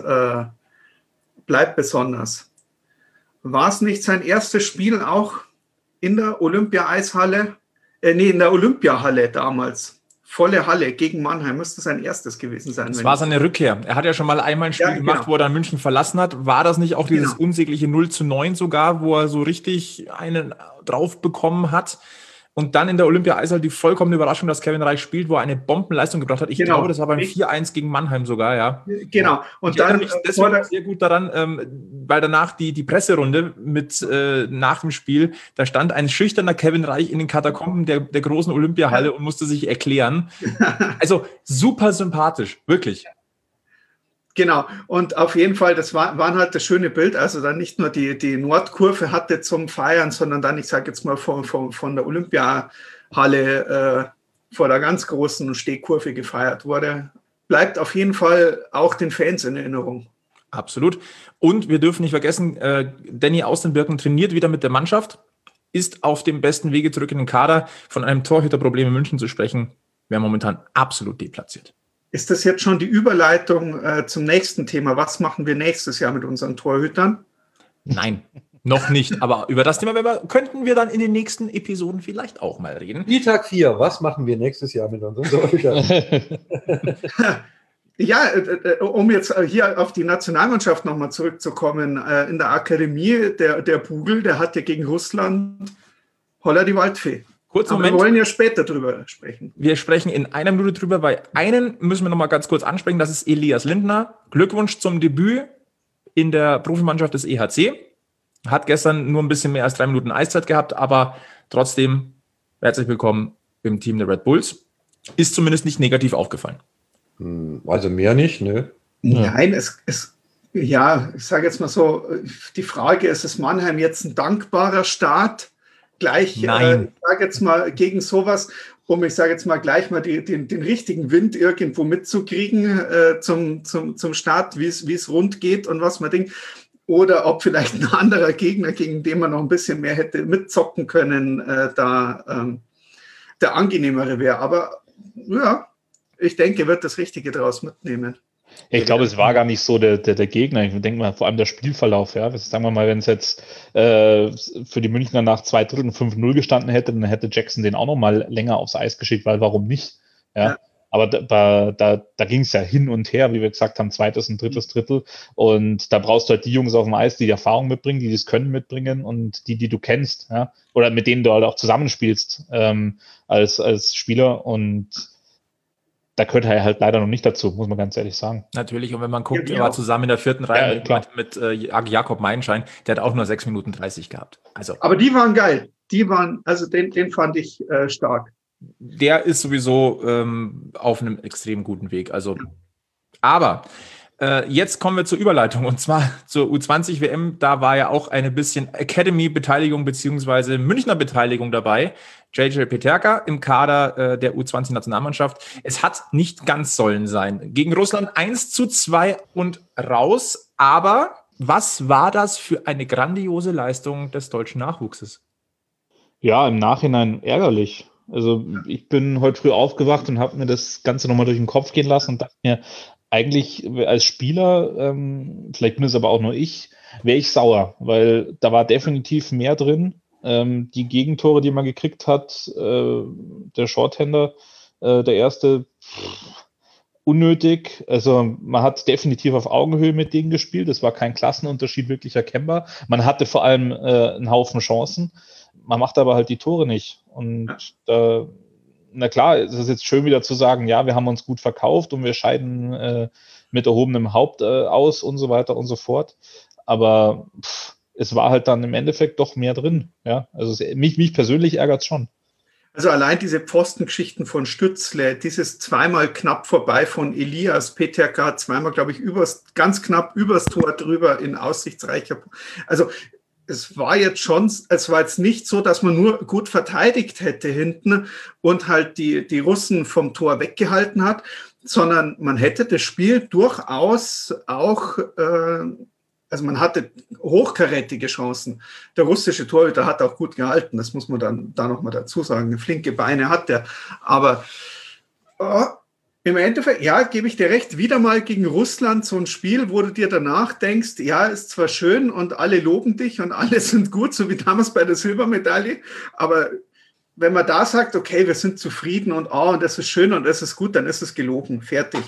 bleibt besonders. War es nicht sein erstes Spiel auch in der Olympia-Eishalle? In der Olympiahalle damals. Volle Halle gegen Mannheim müsste sein erstes gewesen sein. Das war seine Rückkehr. Er hat ja schon mal einmal ein Spiel gemacht, wo er dann München verlassen hat. War das nicht auch dieses unsägliche 0:9 sogar, wo er so richtig einen drauf bekommen hat? Und dann in der Olympia-Eishalle die vollkommene Überraschung, dass Kevin Reich spielt, wo er eine Bombenleistung gebracht hat. Ich glaube, das war beim 4:1 gegen Mannheim sogar, ja. Genau. Und ich erinnere mich deswegen sehr gut daran, weil danach die Presserunde mit nach dem Spiel, da stand ein schüchterner Kevin Reich in den Katakomben der großen Olympiahalle und musste sich erklären. Also super sympathisch, wirklich. Genau, und auf jeden Fall, das waren halt das schöne Bild, also dann nicht nur die Nordkurve hatte zum Feiern, sondern dann, ich sage jetzt mal, von der Olympiahalle vor der ganz großen Stehkurve gefeiert wurde. Bleibt auf jeden Fall auch den Fans in Erinnerung. Absolut. Und wir dürfen nicht vergessen, Danny Austin Birken trainiert wieder mit der Mannschaft, ist auf dem besten Wege zurück in den Kader. Von einem Torhüterproblem in München zu sprechen, wäre momentan absolut deplatziert. Ist das jetzt schon die Überleitung zum nächsten Thema? Was machen wir nächstes Jahr mit unseren Torhütern? Nein, noch nicht. Aber über das Thema könnten wir dann in den nächsten Episoden vielleicht auch mal reden. Spieltag 4, was machen wir nächstes Jahr mit unseren Torhütern? Ja, um jetzt hier auf die Nationalmannschaft nochmal zurückzukommen. In der Akademie, der Bugel, der hat ja gegen Russland Holla die Waldfee. Kurz Aber Moment. wir wollen ja später drüber sprechen. Wir sprechen in einer Minute drüber, weil einen müssen wir noch mal ganz kurz ansprechen, das ist Elias Lindner. Glückwunsch zum Debüt in der Profimannschaft des EHC. Hat gestern nur ein bisschen mehr als 3 Minuten Eiszeit gehabt, aber trotzdem herzlich willkommen im Team der Red Bulls. Ist zumindest nicht negativ aufgefallen. Also mehr nicht, ne? Nein, ja, ich sage jetzt mal so, die Frage, ist es Mannheim jetzt ein dankbarer Start? Gleich, ich sage jetzt mal, gegen sowas, um, ich sage jetzt mal, gleich mal den richtigen Wind irgendwo mitzukriegen zum Start, wie es rund geht und was man denkt. Oder ob vielleicht ein anderer Gegner, gegen den man noch ein bisschen mehr hätte mitzocken können, der angenehmere wäre. Aber ja, ich denke, er wird das Richtige daraus mitnehmen. Ich glaube, es war gar nicht so der Gegner. Ich denke mal, vor allem der Spielverlauf. Ja, sagen wir mal, wenn es jetzt für die Münchner nach 2 Dritteln 5-0 gestanden hätte, dann hätte Jackson den auch noch mal länger aufs Eis geschickt, weil warum nicht? Ja. Aber da ging es ja hin und her, wie wir gesagt haben, 2. und 3. Drittel. Und da brauchst du halt die Jungs auf dem Eis, die Erfahrung mitbringen, die das Können mitbringen und die du kennst, ja, oder mit denen du halt auch zusammenspielst als Spieler. Und da gehört er halt leider noch nicht dazu, muss man ganz ehrlich sagen. Natürlich, und wenn man guckt, Ja, er war zusammen in der 4. Reihe Ja, klar. mit Jakob Meinschein, der hat auch nur 6 Minuten 30 gehabt. Also Aber die waren geil. Also den fand ich stark. der ist sowieso auf einem extrem guten Weg. Also, aber jetzt kommen wir zur Überleitung und zwar zur U20-WM. Da war ja auch eine bisschen Academy-Beteiligung beziehungsweise Münchner Beteiligung dabei. JJ Peterka im Kader der U20-Nationalmannschaft. Es hat nicht ganz sollen sein. Gegen Russland 1:2 und raus. Aber was war das für eine grandiose Leistung des deutschen Nachwuchses? Ja, im Nachhinein ärgerlich. Also ich bin heute früh aufgewacht und habe mir das Ganze nochmal durch den Kopf gehen lassen und dachte mir, eigentlich als Spieler, vielleicht bin es aber auch nur ich, wäre ich sauer, weil da war definitiv mehr drin. Die Gegentore, die man gekriegt hat, der Shorthander, der erste, unnötig. Also man hat definitiv auf Augenhöhe mit denen gespielt. Es war kein Klassenunterschied wirklich erkennbar. Man hatte vor allem einen Haufen Chancen. Man macht aber halt die Tore nicht. Und na klar, es ist jetzt schön wieder zu sagen, ja, wir haben uns gut verkauft und wir scheiden mit erhobenem Haupt aus und so weiter und so fort. Aber es war halt dann im Endeffekt doch mehr drin. Ja, also mich persönlich ärgert es schon. Also allein diese Pfostengeschichten von Stützle, dieses zweimal knapp vorbei von Elias, Peterka zweimal, glaube ich, ganz knapp übers Tor drüber in aussichtsreicher. Also es war jetzt nicht so, dass man nur gut verteidigt hätte hinten und halt die Russen vom Tor weggehalten hat, sondern man hätte das Spiel durchaus auch, also man hatte hochkarätige Chancen. Der russische Torhüter hat auch gut gehalten, das muss man dann da nochmal dazu sagen. Flinke Beine hat der, aber im Endeffekt, ja, gebe ich dir recht, wieder mal gegen Russland so ein Spiel, wo du dir danach denkst, ja, ist zwar schön und alle loben dich und alle sind gut, so wie damals bei der Silbermedaille, aber wenn man da sagt, okay, wir sind zufrieden und das ist schön und das ist gut, dann ist es gelogen, fertig.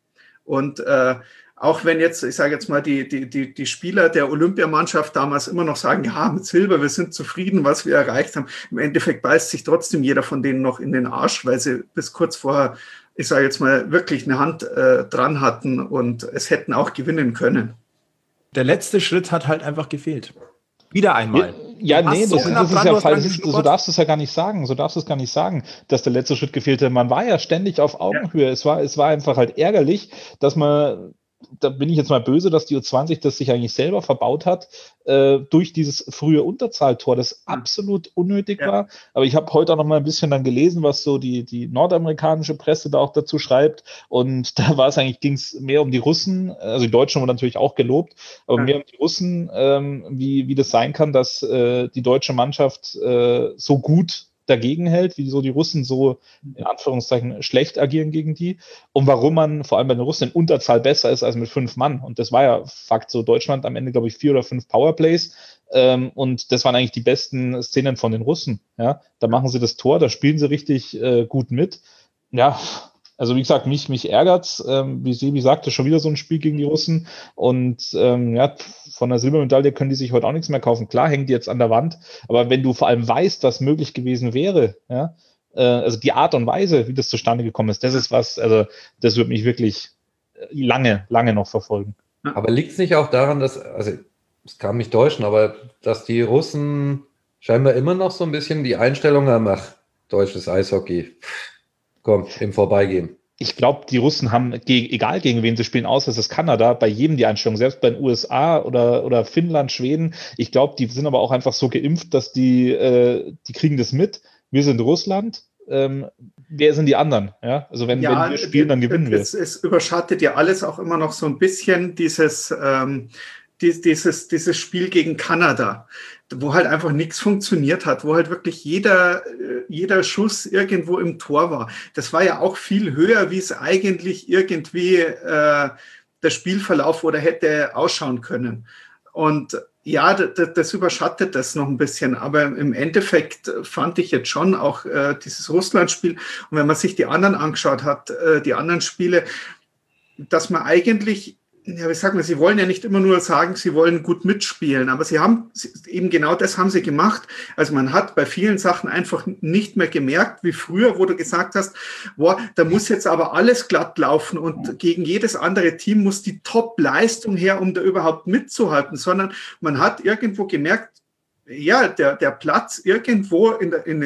Und auch wenn jetzt, ich sage jetzt mal, die Spieler der Olympiamannschaft damals immer noch sagen, ja, mit Silber, wir sind zufrieden, was wir erreicht haben, im Endeffekt beißt sich trotzdem jeder von denen noch in den Arsch, weil sie bis kurz vorher, ich sage jetzt mal, wirklich eine Hand dran hatten und es hätten auch gewinnen können. Der letzte Schritt hat halt einfach gefehlt. Wieder einmal. Ja, nee, das ist ja falsch. So darfst du es ja gar nicht sagen. So darfst du es gar nicht sagen, dass der letzte Schritt gefehlt hat. Man war ja ständig auf Augenhöhe. Ja. Es war einfach halt ärgerlich, dass man, da bin ich jetzt mal böse, dass die U20 das sich eigentlich selber verbaut hat, durch dieses frühe Unterzahltor, das absolut unnötig war. Aber ich habe heute auch noch mal ein bisschen dann gelesen, was so die nordamerikanische Presse da auch dazu schreibt. Und da war es eigentlich, ging es mehr um die Russen, also die Deutschen wurden natürlich auch gelobt, aber mehr um die Russen, wie das sein kann, dass die deutsche Mannschaft so gut dagegen hält, wieso die Russen so in Anführungszeichen schlecht agieren gegen die und warum man vor allem bei den Russen in Unterzahl besser ist als mit 5 Mann. Und das war ja Fakt so. Deutschland am Ende, glaube ich, 4 oder 5 Powerplays und das waren eigentlich die besten Szenen von den Russen. Ja, da machen sie das Tor, da spielen sie richtig gut mit. Ja, also wie gesagt, mich ärgert's. Wie Sebi sagte, schon wieder so ein Spiel gegen die Russen und ja, von der Silbermedaille können die sich heute auch nichts mehr kaufen. Klar, hängen die jetzt an der Wand, aber wenn du vor allem weißt, was möglich gewesen wäre, ja, also die Art und Weise, wie das zustande gekommen ist, das ist was, also das wird mich wirklich lange noch verfolgen. Aber liegt es nicht auch daran, dass, also es kann mich täuschen, aber dass die Russen scheinbar immer noch so ein bisschen die Einstellung haben, ach, deutsches Eishockey, komm, im Vorbeigehen. Ich glaube, die Russen haben, egal gegen wen sie spielen, außer es ist Kanada, bei jedem die Einstellung, selbst bei den USA oder Finnland, Schweden. Ich glaube, die sind aber auch einfach so geimpft, dass die kriegen das mit. Wir sind Russland. Wer sind die anderen? Ja? Also wenn wir spielen, dann gewinnen wir. Es überschattet ja alles auch immer noch so ein bisschen dieses Spiel gegen Kanada, wo halt einfach nichts funktioniert hat, wo halt wirklich jeder Schuss irgendwo im Tor war. Das war ja auch viel höher, wie es eigentlich irgendwie der Spielverlauf oder hätte ausschauen können. Und ja, das überschattet das noch ein bisschen, aber im Endeffekt fand ich jetzt schon auch dieses Russland-Spiel, und wenn man sich die anderen angeschaut hat, die anderen Spiele, dass man eigentlich Ja, wie sagt man, sie wollen ja nicht immer nur sagen, sie wollen gut mitspielen, aber eben genau das haben sie gemacht. Also man hat bei vielen Sachen einfach nicht mehr gemerkt, wie früher, wo du gesagt hast, boah, da muss jetzt aber alles glatt laufen und gegen jedes andere Team muss die Top-Leistung her, um da überhaupt mitzuhalten, sondern man hat irgendwo gemerkt, ja, der Platz irgendwo in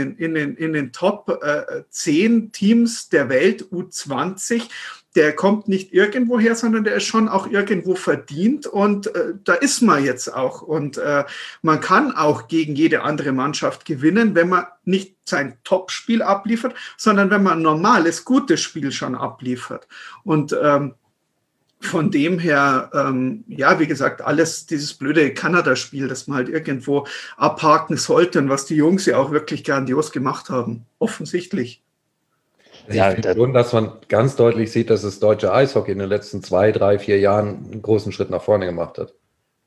den Top 10 Teams der Welt, U20, der kommt nicht irgendwo her, sondern der ist schon auch irgendwo verdient und da ist man jetzt auch. Und man kann auch gegen jede andere Mannschaft gewinnen, wenn man nicht sein Top-Spiel abliefert, sondern wenn man ein normales, gutes Spiel schon abliefert. Und von dem her, ja, wie gesagt, alles dieses blöde Kanada-Spiel, das man halt irgendwo abhaken sollte und was die Jungs ja auch wirklich grandios gemacht haben, offensichtlich. Also ich finde schon, dass man ganz deutlich sieht, dass das deutsche Eishockey in den letzten 2, 3, 4 Jahren einen großen Schritt nach vorne gemacht hat.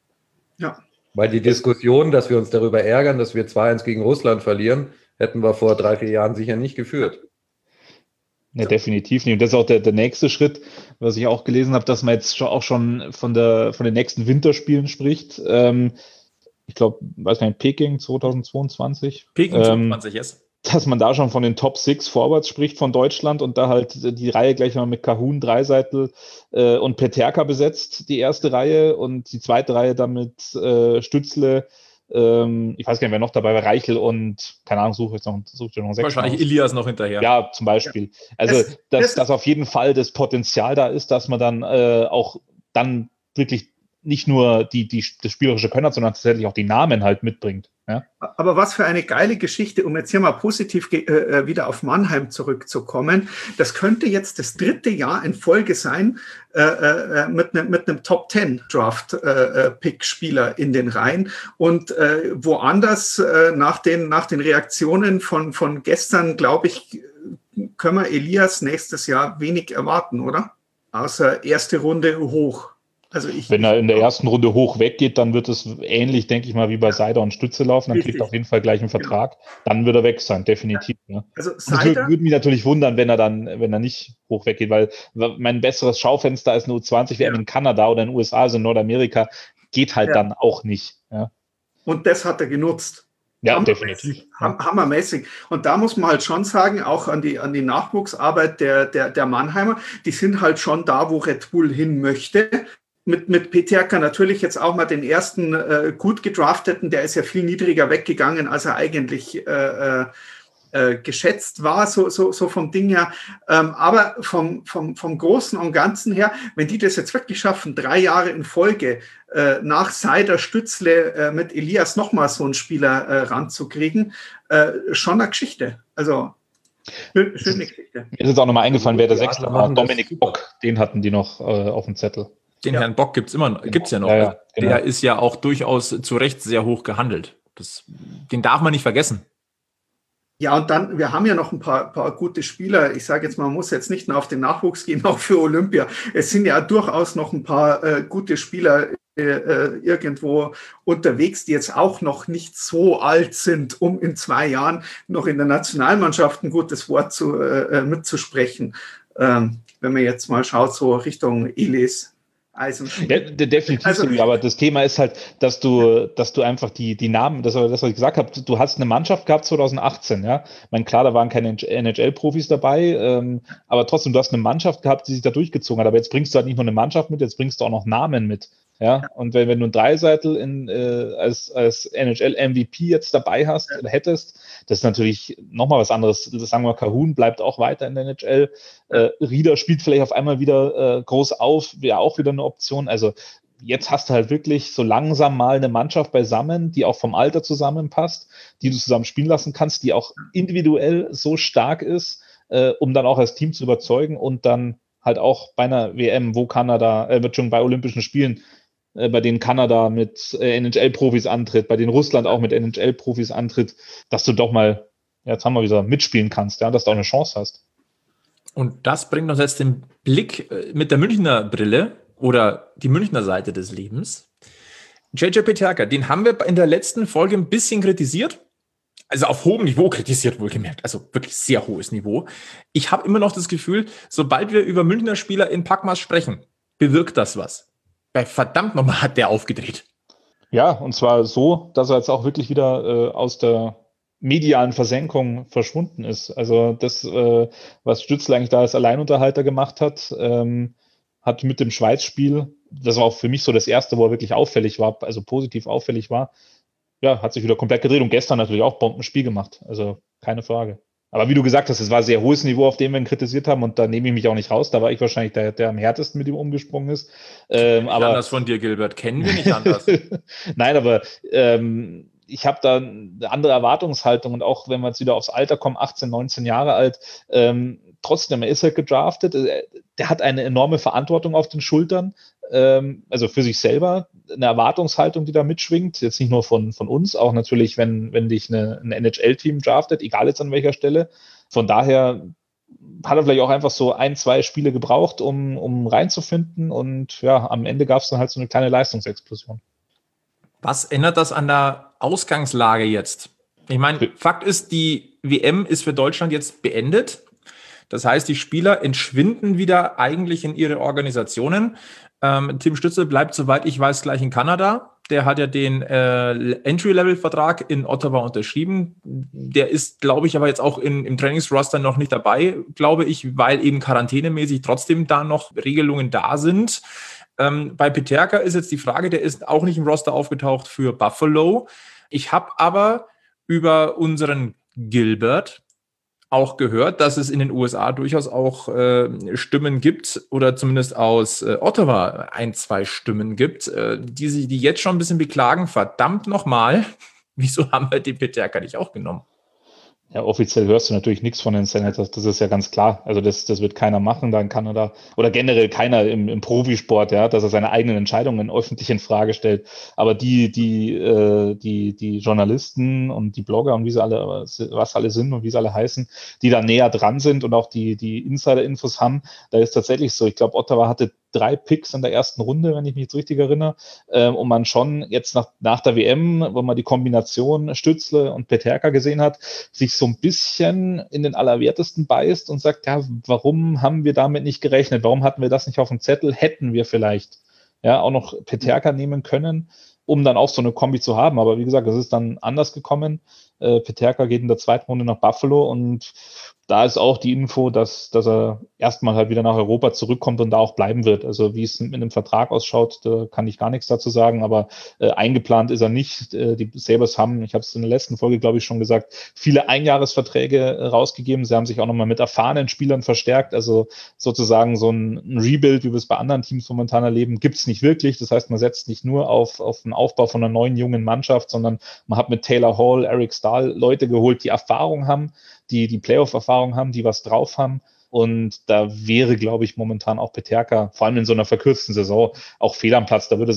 Ja. Weil die Diskussion, dass wir uns darüber ärgern, dass wir 2-1 gegen Russland verlieren, hätten wir vor 3, 4 Jahren sicher nicht geführt. Ja, definitiv nicht. Und das ist auch der nächste Schritt, was ich auch gelesen habe, dass man jetzt auch schon von den nächsten Winterspielen spricht. Ich glaube, weiß nicht, Peking 2022. Peking 2022, yes. Dass man da schon von den Top 6 Forwards spricht von Deutschland und da halt die Reihe gleich mal mit Kahun, Dreiseitel und Peterka besetzt, die erste Reihe, und die zweite Reihe dann mit Stützle, ich weiß gar nicht, wer noch dabei war, Reichel und, keine Ahnung, suche ich noch 6. Wahrscheinlich Elias noch hinterher. Ja, zum Beispiel. Also, dass auf jeden Fall das Potenzial da ist, dass man dann auch dann wirklich nicht nur das spielerische Können hat, sondern tatsächlich auch die Namen halt mitbringt. Ja? Aber was für eine geile Geschichte, um jetzt hier mal positiv wieder auf Mannheim zurückzukommen. Das könnte jetzt das 3. Jahr in Folge sein mit einem Top-10-Draft-Pick-Spieler in den Reihen. Und woanders nach den Reaktionen von gestern, glaube ich, können wir Elias nächstes Jahr wenig erwarten, oder? Außer erste Runde hoch. Also wenn er in der ersten Runde hoch weggeht, dann wird es ähnlich, denke ich mal, wie bei Seider und Stütze laufen. Dann richtig. Kriegt er auf jeden Fall gleich einen Vertrag. Genau. Dann wird er weg sein, definitiv. Ja. Ne? Also Seider würde mich natürlich wundern, wenn er nicht hoch weggeht, weil mein besseres Schaufenster ist eine U20-WM in Kanada oder in den USA, also in Nordamerika, geht halt dann auch nicht. Ja. Und das hat er genutzt. Ja, definitiv. Hammermäßig. Und da muss man halt schon sagen, auch an die Nachwuchsarbeit der Mannheimer, die sind halt schon da, wo Red Bull hin möchte. Mit Peterka natürlich jetzt auch mal den ersten gut gedrafteten, der ist ja viel niedriger weggegangen, als er eigentlich geschätzt war, so vom Ding her. Aber vom Großen und Ganzen her, wenn die das jetzt wirklich schaffen, 3 Jahre in Folge nach Seider, Stützle mit Elias nochmal so einen Spieler ranzukriegen, schon eine Geschichte. Also schöne Geschichte. Mir ist jetzt auch nochmal eingefallen, wer der 6. war. Dominik Bock, den hatten die noch auf dem Zettel. Den Herrn Bock gibt's ja noch. Ja, genau. Der ist ja auch durchaus zu Recht sehr hoch gehandelt. Den darf man nicht vergessen. Ja, und dann, wir haben ja noch ein paar gute Spieler. Ich sage jetzt mal, man muss jetzt nicht nur auf den Nachwuchs gehen, auch für Olympia. Es sind ja durchaus noch ein paar gute Spieler irgendwo unterwegs, die jetzt auch noch nicht so alt sind, um in 2 Jahren noch in der Nationalmannschaft ein gutes Wort mitzusprechen. Wenn man jetzt mal schaut, so Richtung Elis. Definitiv, also, aber das Thema ist halt, dass du einfach die Namen, das was ich gesagt habe, du hast eine Mannschaft gehabt 2018, ja. Ich meine, klar, da waren keine NHL-Profis dabei, aber trotzdem, du hast eine Mannschaft gehabt, die sich da durchgezogen hat. Aber jetzt bringst du halt nicht nur eine Mannschaft mit, jetzt bringst du auch noch Namen mit. Ja, und wenn du einen Dreiseitel als NHL-MVP jetzt dabei hast oder hättest, das ist natürlich nochmal was anderes. Sagen wir, Kahun bleibt auch weiter in der NHL. Rieder spielt vielleicht auf einmal wieder groß auf, wäre auch wieder eine Option. Also jetzt hast du halt wirklich so langsam mal eine Mannschaft beisammen, die auch vom Alter zusammenpasst, die du zusammen spielen lassen kannst, die auch individuell so stark ist, um dann auch als Team zu überzeugen und dann halt auch bei einer WM, wo Kanada, bei Olympischen Spielen, bei denen Kanada mit NHL-Profis antritt, bei denen Russland auch mit NHL-Profis antritt, dass du doch mal, jetzt haben wir wieder, mitspielen kannst, ja, dass du auch eine Chance hast. Und das bringt uns jetzt den Blick mit der Münchner Brille oder die Münchner Seite des Lebens. JJ Peterka, den haben wir in der letzten Folge ein bisschen kritisiert. Also auf hohem Niveau kritisiert, wohlgemerkt. Also wirklich sehr hohes Niveau. Ich habe immer noch das Gefühl, sobald wir über Münchner Spieler in Packmaß sprechen, bewirkt das was. verdammt nochmal hat der aufgedreht. Ja, und zwar so, dass er jetzt auch wirklich wieder aus der medialen Versenkung verschwunden ist. Also das, was Stützle eigentlich da als Alleinunterhalter gemacht hat, hat mit dem Schweiz-Spiel, das war auch für mich so das erste, wo er wirklich auffällig war, also positiv auffällig war, ja, hat sich wieder komplett gedreht und gestern natürlich auch Bombenspiel gemacht. Also keine Frage. Aber wie du gesagt hast, es war ein sehr hohes Niveau, auf dem wir ihn kritisiert haben und da nehme ich mich auch nicht raus. Da war ich wahrscheinlich der am härtesten mit ihm umgesprungen ist. Aber anders von dir, Gilbert. Kennen wir nicht anders. Nein, aber ich habe da eine andere Erwartungshaltung und auch wenn wir jetzt wieder aufs Alter kommen, 18, 19 Jahre alt, trotzdem, er ist halt gedraftet, der hat eine enorme Verantwortung auf den Schultern, also für sich selber, eine Erwartungshaltung, die da mitschwingt, jetzt nicht nur von uns, auch natürlich, wenn dich ein NHL-Team draftet, egal jetzt an welcher Stelle. Von daher hat er vielleicht auch einfach so 1-2 Spiele gebraucht, um reinzufinden und ja, am Ende gab es dann halt so eine kleine Leistungsexplosion. Was ändert das an der Ausgangslage jetzt? Ich meine, Fakt ist, die WM ist für Deutschland jetzt beendet. Das heißt, die Spieler entschwinden wieder eigentlich in ihre Organisationen. Tim Stützle bleibt, soweit ich weiß, gleich in Kanada. Der hat ja den Entry-Level-Vertrag in Ottawa unterschrieben. Der ist, glaube ich, aber jetzt auch im Trainingsroster noch nicht dabei, glaube ich, weil eben quarantänemäßig trotzdem da noch Regelungen da sind. Bei Peterka ist jetzt die Frage, der ist auch nicht im Roster aufgetaucht für Buffalo. Ich habe aber über unseren Gilbert auch gehört, dass es in den USA durchaus auch Stimmen gibt oder zumindest aus Ottawa 1-2 Stimmen gibt, die jetzt schon ein bisschen beklagen, verdammt nochmal, wieso haben wir den Peterka nicht auch genommen? Ja, offiziell hörst du natürlich nichts von den Senators, das ist ja ganz klar. Also das wird keiner machen da in Kanada oder generell keiner im Profisport, ja, dass er seine eigenen Entscheidungen öffentlich in Frage stellt. Aber die Journalisten und die Blogger und wie sie alle, was alle sind und wie sie alle heißen, die da näher dran sind und auch die Insider-Infos haben, da ist tatsächlich so. Ich glaube, Ottawa hatte 3 Picks in der ersten Runde, wenn ich mich jetzt richtig erinnere, und man schon jetzt nach der WM, wo man die Kombination Stützle und Peterka gesehen hat, sich so ein bisschen in den Allerwertesten beißt und sagt, ja, warum haben wir damit nicht gerechnet? Warum hatten wir das nicht auf dem Zettel? Hätten wir vielleicht ja auch noch Peterka nehmen können, um dann auch so eine Kombi zu haben. Aber wie gesagt, das ist dann anders gekommen. Peterka geht in der zweiten Runde nach Buffalo und da ist auch die Info, dass er erstmal halt wieder nach Europa zurückkommt und da auch bleiben wird. Also wie es mit einem Vertrag ausschaut, da kann ich gar nichts dazu sagen, aber eingeplant ist er nicht. Die Sabres haben, ich habe es in der letzten Folge, glaube ich, schon gesagt, viele Einjahresverträge rausgegeben. Sie haben sich auch nochmal mit erfahrenen Spielern verstärkt. Also sozusagen so ein Rebuild, wie wir es bei anderen Teams momentan erleben, gibt es nicht wirklich. Das heißt, man setzt nicht nur auf den Aufbau von einer neuen, jungen Mannschaft, sondern man hat mit Taylor Hall, Eric Stahl Leute geholt, die Erfahrung haben, die Playoff-Erfahrung haben, die was drauf haben. Und da wäre, glaube ich, momentan auch Peterka, vor allem in so einer verkürzten Saison, auch fehl am Platz. Da würde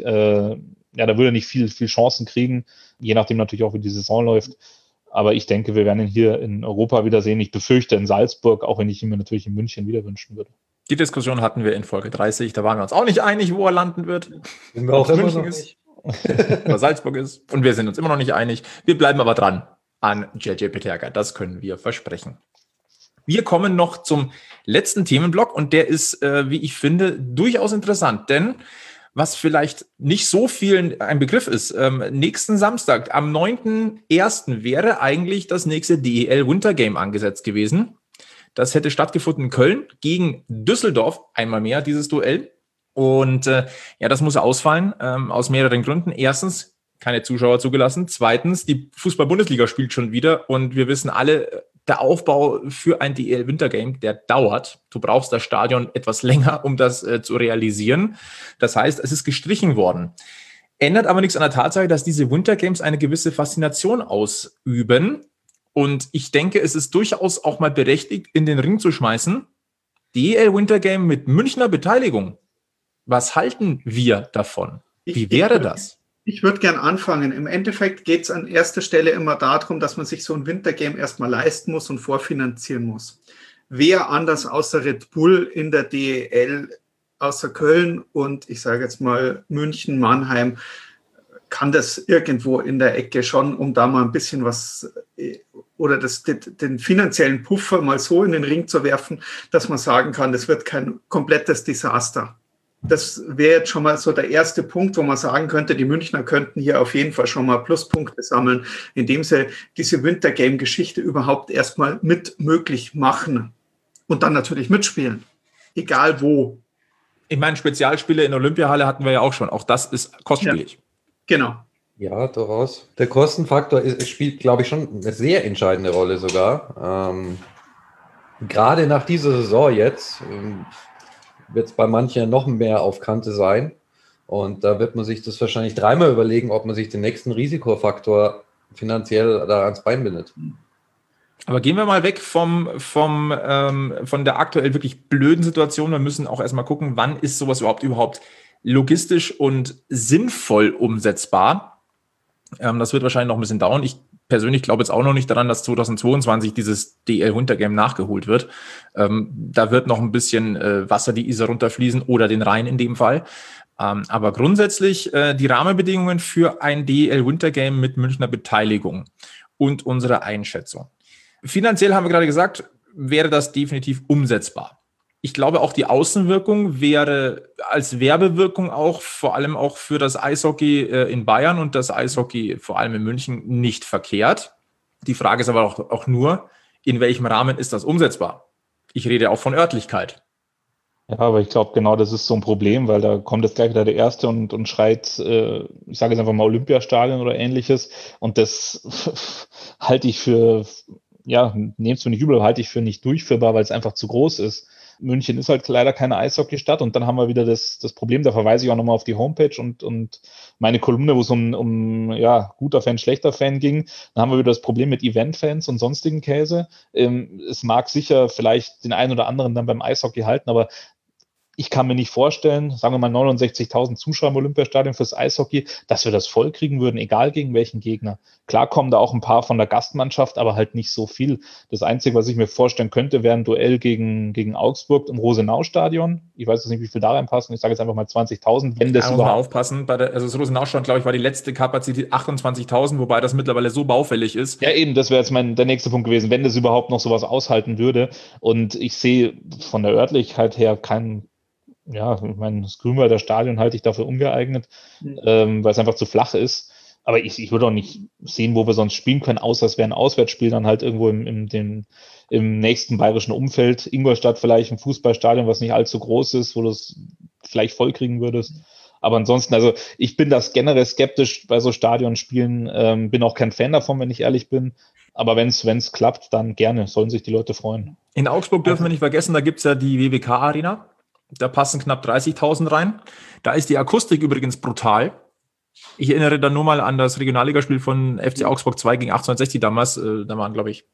da würde er nicht viel Chancen kriegen, je nachdem natürlich auch, wie die Saison läuft. Aber ich denke, wir werden ihn hier in Europa wiedersehen. Ich befürchte in Salzburg, auch wenn ich ihn mir natürlich in München wieder wünschen würde. Die Diskussion hatten wir in Folge 30. Da waren wir uns auch nicht einig, wo er landen wird. Sind wir auch immer München noch ist, oder Salzburg ist. Und wir sind uns immer noch nicht einig. Wir bleiben aber dran an JJ Peterka. Das können wir versprechen. Wir kommen noch zum letzten Themenblock und der ist, wie ich finde, durchaus interessant, denn was vielleicht nicht so vielen ein Begriff ist, nächsten Samstag, am 9.1. wäre eigentlich das nächste DEL Winter Game angesetzt gewesen. Das hätte stattgefunden in Köln gegen Düsseldorf, einmal mehr dieses Duell. Und das muss ausfallen, aus mehreren Gründen. Erstens, keine Zuschauer zugelassen. Zweitens, die Fußball-Bundesliga spielt schon wieder und wir wissen alle, der Aufbau für ein DEL Wintergame, der dauert. Du brauchst das Stadion etwas länger, um das zu realisieren. Das heißt, es ist gestrichen worden. Ändert aber nichts an der Tatsache, dass diese Wintergames eine gewisse Faszination ausüben. Und ich denke, es ist durchaus auch mal berechtigt, in den Ring zu schmeißen. DEL Wintergame mit Münchner Beteiligung. Was halten wir davon? Wie wäre das? Ich würde gern anfangen. Im Endeffekt geht es an erster Stelle immer darum, dass man sich so ein Wintergame erstmal leisten muss und vorfinanzieren muss. Wer anders außer Red Bull in der DEL, außer Köln und ich sage jetzt mal München, Mannheim, kann das irgendwo in der Ecke schon, um da mal ein bisschen was oder den finanziellen Puffer mal so in den Ring zu werfen, dass man sagen kann, das wird kein komplettes Desaster. das wäre jetzt schon mal so der erste Punkt, wo man sagen könnte, die Münchner könnten hier auf jeden Fall schon mal Pluspunkte sammeln, indem sie diese Wintergame-Geschichte überhaupt erstmal mit möglich machen und dann natürlich mitspielen, egal wo. Ich meine, Spezialspiele in der Olympiahalle hatten wir ja auch schon. Auch das ist kostspielig. Ja, genau. Ja, durchaus. Der Kostenfaktor spielt, glaube ich, schon eine sehr entscheidende Rolle sogar. Gerade nach dieser Saison jetzt wird es bei manchen noch mehr auf Kante sein. Und da wird man sich das wahrscheinlich dreimal überlegen, ob man sich den nächsten Risikofaktor finanziell da ans Bein bindet. Aber gehen wir mal weg von der aktuell wirklich blöden Situation. Wir müssen auch erstmal gucken, wann ist sowas überhaupt logistisch und sinnvoll umsetzbar. Das wird wahrscheinlich noch ein bisschen dauern. Ich persönlich glaube jetzt auch noch nicht daran, dass 2022 dieses DL Wintergame nachgeholt wird. Da wird noch ein bisschen Wasser die Isar runterfließen oder den Rhein in dem Fall. Aber grundsätzlich die Rahmenbedingungen für ein DL Wintergame mit Münchner Beteiligung und unsere Einschätzung. Finanziell haben wir gerade gesagt, wäre das definitiv umsetzbar. Ich glaube, auch die Außenwirkung wäre als Werbewirkung auch, vor allem auch für das Eishockey in Bayern und das Eishockey vor allem in München nicht verkehrt. Die Frage ist aber auch nur, in welchem Rahmen ist das umsetzbar? Ich rede auch von Örtlichkeit. Ja, aber ich glaube, genau das ist so ein Problem, weil da kommt jetzt gleich wieder der Erste und schreit, ich sage jetzt einfach mal Olympiastadion oder Ähnliches. Und das halte ich für, ja, nehmt es mir nicht übel, aber halte ich für nicht durchführbar, weil es einfach zu groß ist. München ist halt leider keine Eishockeystadt und dann haben wir wieder das Problem, da verweise ich auch nochmal auf die Homepage und meine Kolumne, wo es um guter Fan, schlechter Fan ging, dann haben wir wieder das Problem mit Eventfans und sonstigen Käse. Es mag sicher vielleicht den einen oder anderen dann beim Eishockey halten, aber ich kann mir nicht vorstellen, sagen wir mal 69.000 Zuschauer im Olympiastadion fürs Eishockey, dass wir das voll kriegen würden, egal gegen welchen Gegner. Klar kommen da auch ein paar von der Gastmannschaft, aber halt nicht so viel. Das Einzige, was ich mir vorstellen könnte, wäre ein Duell gegen Augsburg im Rosenau-Stadion. Ich weiß jetzt nicht, wie viel da reinpassen. Ich sage jetzt einfach mal 20.000, wenn das muss man aufpassen. Das Rosenau-Stadion, glaube ich, war die letzte Kapazität 28.000, wobei das mittlerweile so baufällig ist. Ja, eben, das wäre jetzt der nächste Punkt gewesen, wenn das überhaupt noch sowas aushalten würde. Und ich sehe von der Örtlichkeit her keinen. Ja, ich meine, das Grünwalder Stadion halte ich dafür ungeeignet, weil es einfach zu flach ist. Aber ich würde auch nicht sehen, wo wir sonst spielen können, außer es wäre ein Auswärtsspiel dann halt irgendwo im nächsten bayerischen Umfeld. Ingolstadt vielleicht ein Fußballstadion, was nicht allzu groß ist, wo du es vielleicht vollkriegen würdest. Aber ansonsten, also ich bin das generell skeptisch bei so Stadionspielen, bin auch kein Fan davon, wenn ich ehrlich bin. Aber wenn es klappt, dann gerne, sollen sich die Leute freuen. In Augsburg dürfen wir nicht vergessen, da gibt es ja die WWK-Arena. Da passen knapp 30.000 rein. Da ist die Akustik übrigens brutal. Ich erinnere dann nur mal an das Regionalligaspiel von FC Augsburg 2 gegen 1860 damals. Da waren, glaube ich,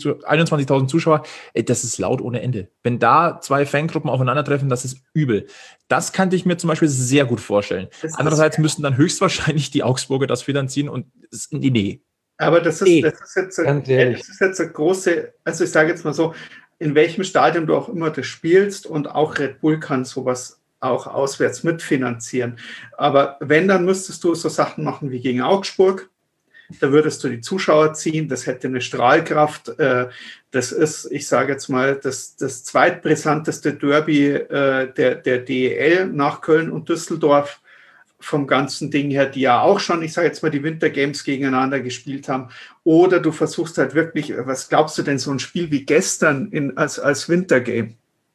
21.000 Zuschauer. Das ist laut ohne Ende. Wenn da zwei Fangruppen aufeinandertreffen, das ist übel. Das kann ich mir zum Beispiel sehr gut vorstellen. Andererseits müssten dann höchstwahrscheinlich die Augsburger das finanzieren und nee. Aber das ist jetzt eine große, also ich sage jetzt mal so, in welchem Stadion du auch immer das spielst und auch Red Bull kann sowas auch auswärts mitfinanzieren. Aber wenn, dann müsstest du so Sachen machen wie gegen Augsburg. Da würdest du die Zuschauer ziehen, das hätte eine Strahlkraft. Das ist, ich sage jetzt mal, das zweitbrisanteste Derby der DEL nach Köln und Düsseldorf. Vom ganzen Ding her, die ja auch schon, ich sage jetzt mal, die Wintergames gegeneinander gespielt haben. Oder du versuchst halt wirklich, was glaubst du denn, so ein Spiel wie gestern als Wintergame?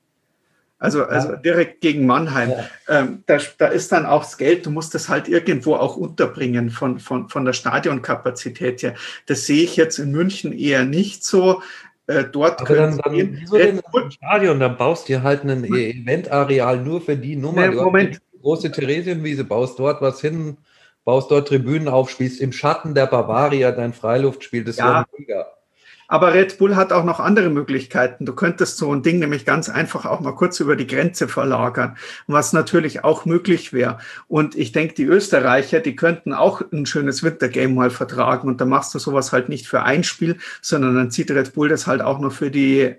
Also direkt gegen Mannheim. Ja. Da ist dann auch das Geld, du musst das halt irgendwo auch unterbringen von der Stadionkapazität her. Das sehe ich jetzt in München eher nicht so. Dort aber dann wieso denn ein Stadion? Dann baust du halt ein Eventareal nur für die Nummer. Moment. Große Theresienwiese, baust dort was hin, baust dort Tribünen auf, spielst im Schatten der Bavaria dein Freiluftspiel, das wäre mega. Aber Red Bull hat auch noch andere Möglichkeiten. Du könntest so ein Ding nämlich ganz einfach auch mal kurz über die Grenze verlagern, was natürlich auch möglich wäre. Und ich denke, die Österreicher, die könnten auch ein schönes Wintergame mal vertragen und dann machst du sowas halt nicht für ein Spiel, sondern dann zieht Red Bull das halt auch nur für die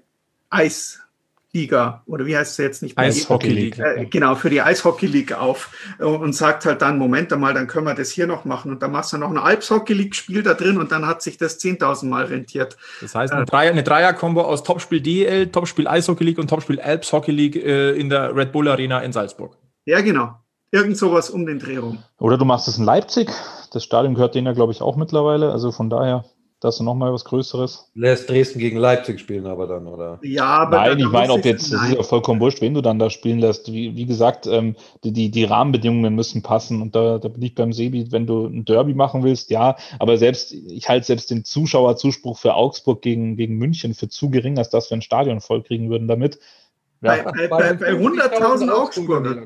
Eisliga, oder wie heißt es jetzt nicht mehr? Eishockey League. Genau, für die Eishockey League auf und sagt halt dann, Moment einmal, dann können wir das hier noch machen und dann machst du noch ein Alps-Hockey League-Spiel da drin und dann hat sich das 10.000 Mal rentiert. Das heißt, eine Dreier-Kombo aus Topspiel DEL, Topspiel Eishockey League und Topspiel Alps Hockey League in der Red Bull Arena in Salzburg. Ja, genau. Irgend sowas um den Dreh rum. Oder du machst es in Leipzig. Das Stadion gehört denen ja, glaube ich, auch mittlerweile. Also von daher, das ist nochmal was Größeres. Lässt Dresden gegen Leipzig spielen aber dann, oder? Ja, aber Nein, ich meine, das ist ja vollkommen wurscht, wen du dann da spielen lässt. Wie gesagt, die Rahmenbedingungen müssen passen. Und da bin ich beim Sebi, wenn du ein Derby machen willst, ja. Aber ich halte selbst den Zuschauerzuspruch für Augsburg gegen München für zu gering, als dass wir ein Stadion voll kriegen würden damit. Bei 100.000 Augsburger.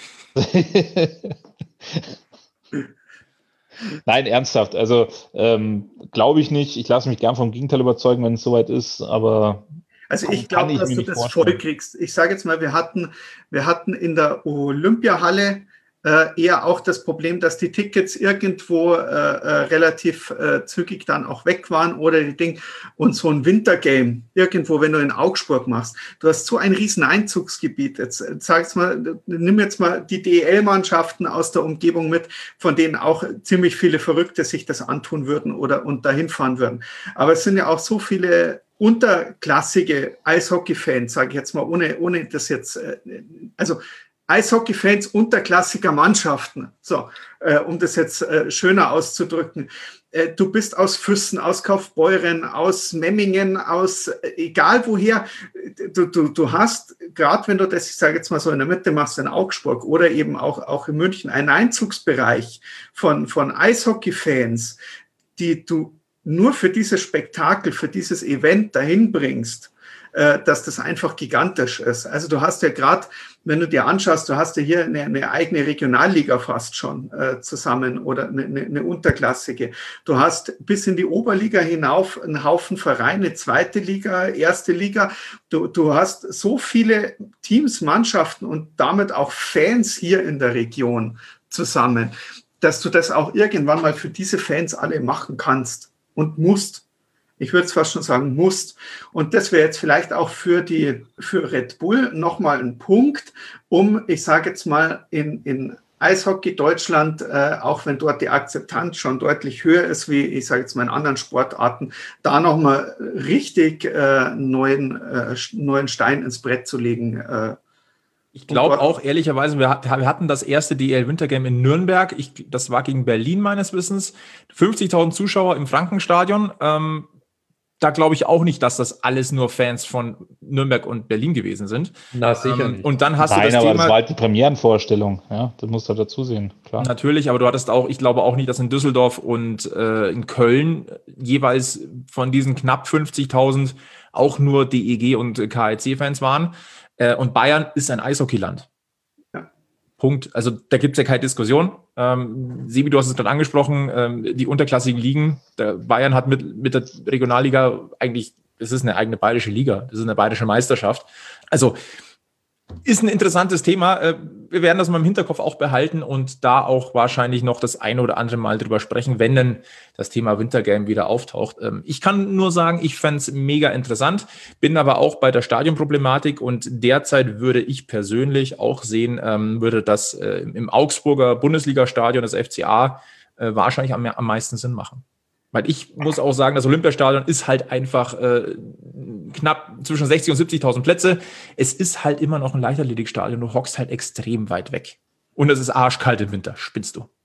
Nein, ernsthaft. Also glaube ich nicht. Ich lasse mich gern vom Gegenteil überzeugen, wenn es soweit ist, aber also ich glaube, dass du das voll kriegst. Ich sage jetzt mal, wir hatten in der Olympiahalle eher auch das Problem, dass die Tickets irgendwo relativ zügig dann auch weg waren oder die Ding und so ein Wintergame irgendwo, wenn du in Augsburg machst, du hast so ein riesen Einzugsgebiet. Jetzt sag's mal, nimm jetzt mal die DEL-Mannschaften aus der Umgebung mit, von denen auch ziemlich viele Verrückte sich das antun würden und dahin fahren würden. Aber es sind ja auch so viele unterklassige Eishockey-Fans, sage ich jetzt mal, ohne das jetzt, also Eishockey-Fans unterklassiger Mannschaften, so, um das jetzt schöner auszudrücken. Du bist aus Füssen, aus Kaufbeuren, aus Memmingen, aus egal woher. Du hast, gerade wenn du das, ich sage jetzt mal so in der Mitte machst, in Augsburg oder eben auch in München, einen Einzugsbereich von Eishockey-Fans, die du nur für dieses Spektakel, für dieses Event dahin bringst, dass das einfach gigantisch ist. Also du hast ja gerade, wenn du dir anschaust, du hast ja hier eine eigene Regionalliga fast schon zusammen oder eine unterklassige. Du hast bis in die Oberliga hinauf einen Haufen Vereine, zweite Liga, erste Liga. Du hast so viele Teams, Mannschaften und damit auch Fans hier in der Region zusammen, dass du das auch irgendwann mal für diese Fans alle machen kannst und musst. Ich würde es fast schon sagen, musst. Und das wäre jetzt vielleicht auch für Red Bull nochmal ein Punkt, um, ich sage jetzt mal, in Eishockey Deutschland, auch wenn dort die Akzeptanz schon deutlich höher ist, wie ich sage jetzt mal in anderen Sportarten, da nochmal richtig neuen Stein ins Brett zu legen. Ich glaube auch, ehrlicherweise, wir hatten das erste DEL Wintergame in Nürnberg. Das war gegen Berlin meines Wissens. 50.000 Zuschauer im Frankenstadion. Da glaube ich auch nicht, dass das alles nur Fans von Nürnberg und Berlin gewesen sind. Na, sicher nicht. Und dann hast Nein, du das aber Thema... das war halt die Premierenvorstellung. Ja, das musst du dazu sehen, klar. Natürlich, aber du hattest auch, ich glaube auch nicht, dass in Düsseldorf und in Köln jeweils von diesen knapp 50.000 auch nur DEG und KIC-Fans waren. Und Bayern ist ein Eishockeyland. Ja. Punkt. Also da gibt es ja keine Diskussion. Sebi, du hast es gerade angesprochen, die unterklassigen Ligen. Bayern hat mit der Regionalliga eigentlich, es ist eine eigene bayerische Liga, das ist eine bayerische Meisterschaft. Also ist ein interessantes Thema. Wir werden das mal im Hinterkopf auch behalten und da auch wahrscheinlich noch das eine oder andere Mal drüber sprechen, wenn denn das Thema Wintergame wieder auftaucht. Ich kann nur sagen, ich fände es mega interessant, bin aber auch bei der Stadionproblematik und derzeit würde ich persönlich auch sehen, würde das im Augsburger Bundesliga-Stadion des FCA wahrscheinlich am meisten Sinn machen. Weil ich muss auch sagen, das Olympiastadion ist halt einfach knapp zwischen 60.000 und 70.000 Plätze. Es ist halt immer noch ein Leichtathletikstadion. Du hockst halt extrem weit weg. Und es ist arschkalt im Winter, spinnst du.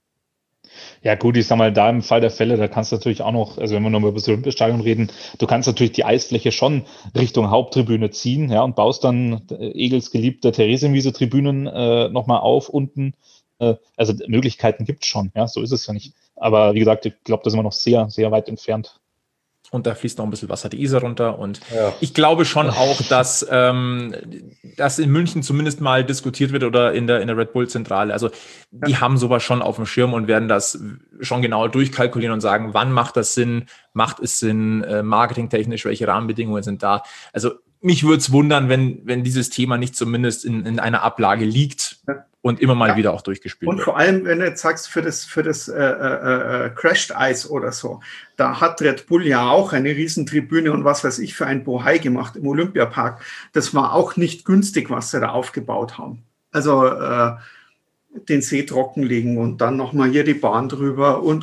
Ja gut, ich sag mal, da im Fall der Fälle, da kannst du natürlich auch noch, also wenn wir nochmal über das Olympiastadion reden, du kannst natürlich die Eisfläche schon Richtung Haupttribüne ziehen, ja, und baust dann Egels geliebte Theresienwiese-Tribünen nochmal auf unten. Also Möglichkeiten gibt es schon, ja, so ist es ja nicht. Aber wie gesagt, ich glaube, da sind wir noch sehr, sehr weit entfernt. Und da fließt noch ein bisschen Wasser die Isar runter. Und ich glaube schon auch, dass das in München zumindest mal diskutiert wird oder in der Red Bull-Zentrale. Also die haben sowas schon auf dem Schirm und werden das schon genauer durchkalkulieren und sagen, wann macht das Sinn, macht es Sinn, marketingtechnisch, welche Rahmenbedingungen sind da. Also mich würde es wundern, wenn dieses Thema nicht zumindest in einer Ablage liegt. Und immer mal wieder auch durchgespielt und wird. Vor allem, wenn du jetzt sagst, für das Crashed Eis oder so, da hat Red Bull ja auch eine Riesentribüne und was weiß ich für ein Bohai gemacht im Olympiapark. Das war auch nicht günstig, was sie da aufgebaut haben. Also den See trockenlegen und dann nochmal hier die Bahn drüber und.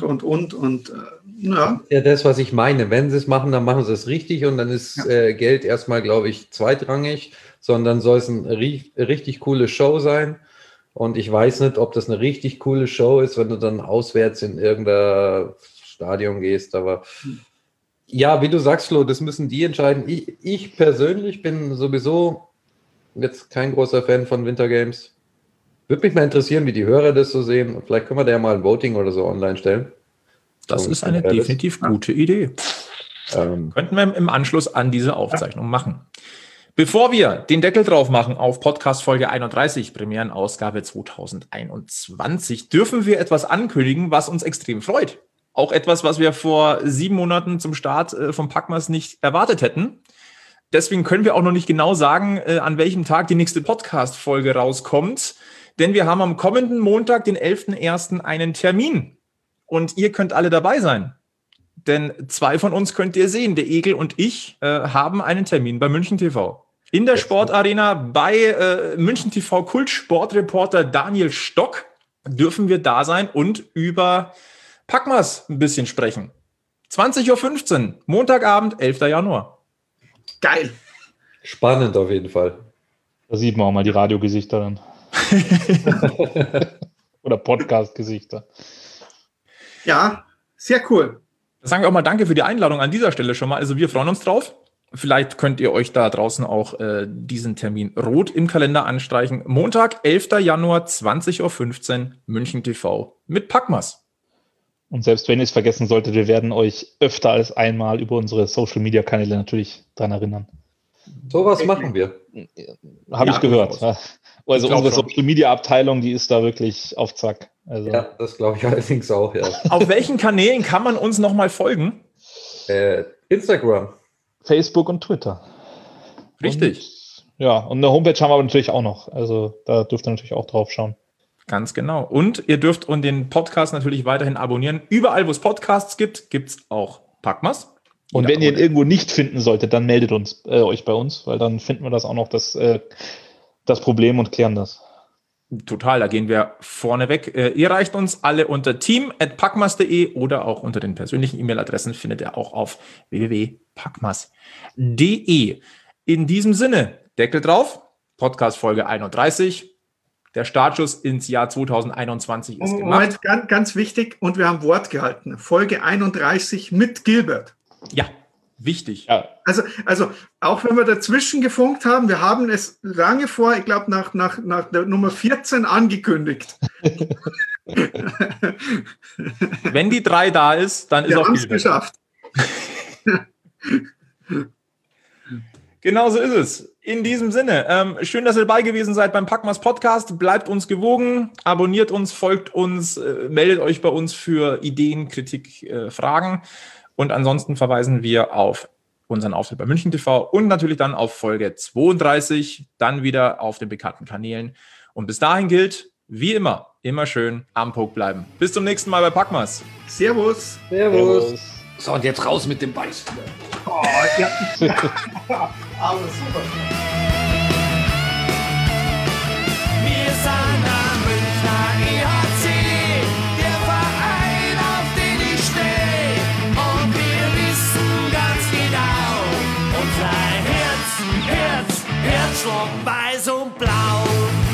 Ja. Ja, das, was ich meine. Wenn sie es machen, dann machen sie es richtig und dann ist Geld erstmal, glaube ich, zweitrangig, sondern soll es eine richtig coole Show sein. Und ich weiß nicht, ob das eine richtig coole Show ist, wenn du dann auswärts in irgendein Stadion gehst. Aber ja, wie du sagst, Flo, das müssen die entscheiden. Ich persönlich bin sowieso jetzt kein großer Fan von Winter Games. Würde mich mal interessieren, wie die Hörer das so sehen. Vielleicht können wir da ja mal ein Voting oder so online stellen. Das ist eine definitiv gute Idee. Könnten wir im Anschluss an diese Aufzeichnung machen. Bevor wir den Deckel drauf machen auf Podcast Folge 31, Premierenausgabe 2021, dürfen wir etwas ankündigen, was uns extrem freut. Auch etwas, was wir vor 7 Monaten zum Start vom Packmas nicht erwartet hätten. Deswegen können wir auch noch nicht genau sagen, an welchem Tag die nächste Podcast-Folge rauskommt. Denn wir haben am kommenden Montag, den 11.01. einen Termin. Und ihr könnt alle dabei sein. Denn 2 von uns könnt ihr sehen. Der Egel und ich haben einen Termin bei München TV. In der Sportarena bei München TV Kult-Sportreporter Daniel Stock dürfen wir da sein und über Packmas ein bisschen sprechen. 20.15 Uhr, Montagabend, 11. Januar. Geil. Spannend auf jeden Fall. Da sieht man auch mal die Radiogesichter dann. Oder Podcast-Gesichter. Ja, sehr cool. Da sagen wir auch mal danke für die Einladung an dieser Stelle schon mal. Also wir freuen uns drauf. Vielleicht könnt ihr euch da draußen auch diesen Termin rot im Kalender anstreichen. Montag, 11. Januar, 20.15 Uhr, München TV mit Packmas. Und selbst wenn ihr es vergessen solltet, wir werden euch öfter als einmal über unsere Social-Media-Kanäle natürlich dran erinnern. Sowas machen wir. Habe ich gehört. Ja. Also unsere schon. Social-Media-Abteilung, die ist da wirklich auf Zack. Also, Ja, das glaube ich allerdings auch, ja. Auf welchen Kanälen kann man uns nochmal folgen? Instagram. Facebook und Twitter. Richtig. Und, ja, und eine Homepage haben wir aber natürlich auch noch. Also da dürft ihr natürlich auch drauf schauen. Ganz genau. Und ihr dürft den Podcast natürlich weiterhin abonnieren. Überall, wo es Podcasts gibt, gibt es auch Packmas. Und wenn ihr ihn irgendwo nicht finden solltet, dann meldet euch bei uns, weil dann finden wir das auch noch das Problem und klären das. Total, da gehen wir vorne weg. Ihr erreicht uns alle unter team@packmas.de oder auch unter den persönlichen E-Mail-Adressen findet ihr auch auf www.packmas.de. In diesem Sinne, Deckel drauf, Podcast Folge 31. Der Startschuss ins Jahr 2021 ist gemacht. Moment, ganz wichtig, und wir haben Wort gehalten. Folge 31 mit Gilbert. Ja, wichtig. Ja, Also auch wenn wir dazwischen gefunkt haben, wir haben es lange vor, ich glaube nach der Nummer 14 angekündigt. Wenn die 3 da ist, dann ist Wir auch haben es Gilbert. geschafft. Genau so ist es. In diesem Sinne, schön, dass ihr dabei gewesen seid beim Packmas Podcast. Bleibt uns gewogen, abonniert uns, folgt uns, meldet euch bei uns für Ideen, Kritik, Fragen. Und ansonsten verweisen wir auf unseren Auftritt bei München TV und natürlich dann auf Folge 32, dann wieder auf den bekannten Kanälen. Und bis dahin gilt, wie immer schön am Puck bleiben. Bis zum nächsten Mal bei Packmas. Servus. Servus. So, und jetzt raus mit dem Beiß. Oh, ja. Aber super. Wir sind am Münchner EHC, der Verein, auf den ich stehe. Und wir wissen ganz genau, unser Herzschlag weiß und blau.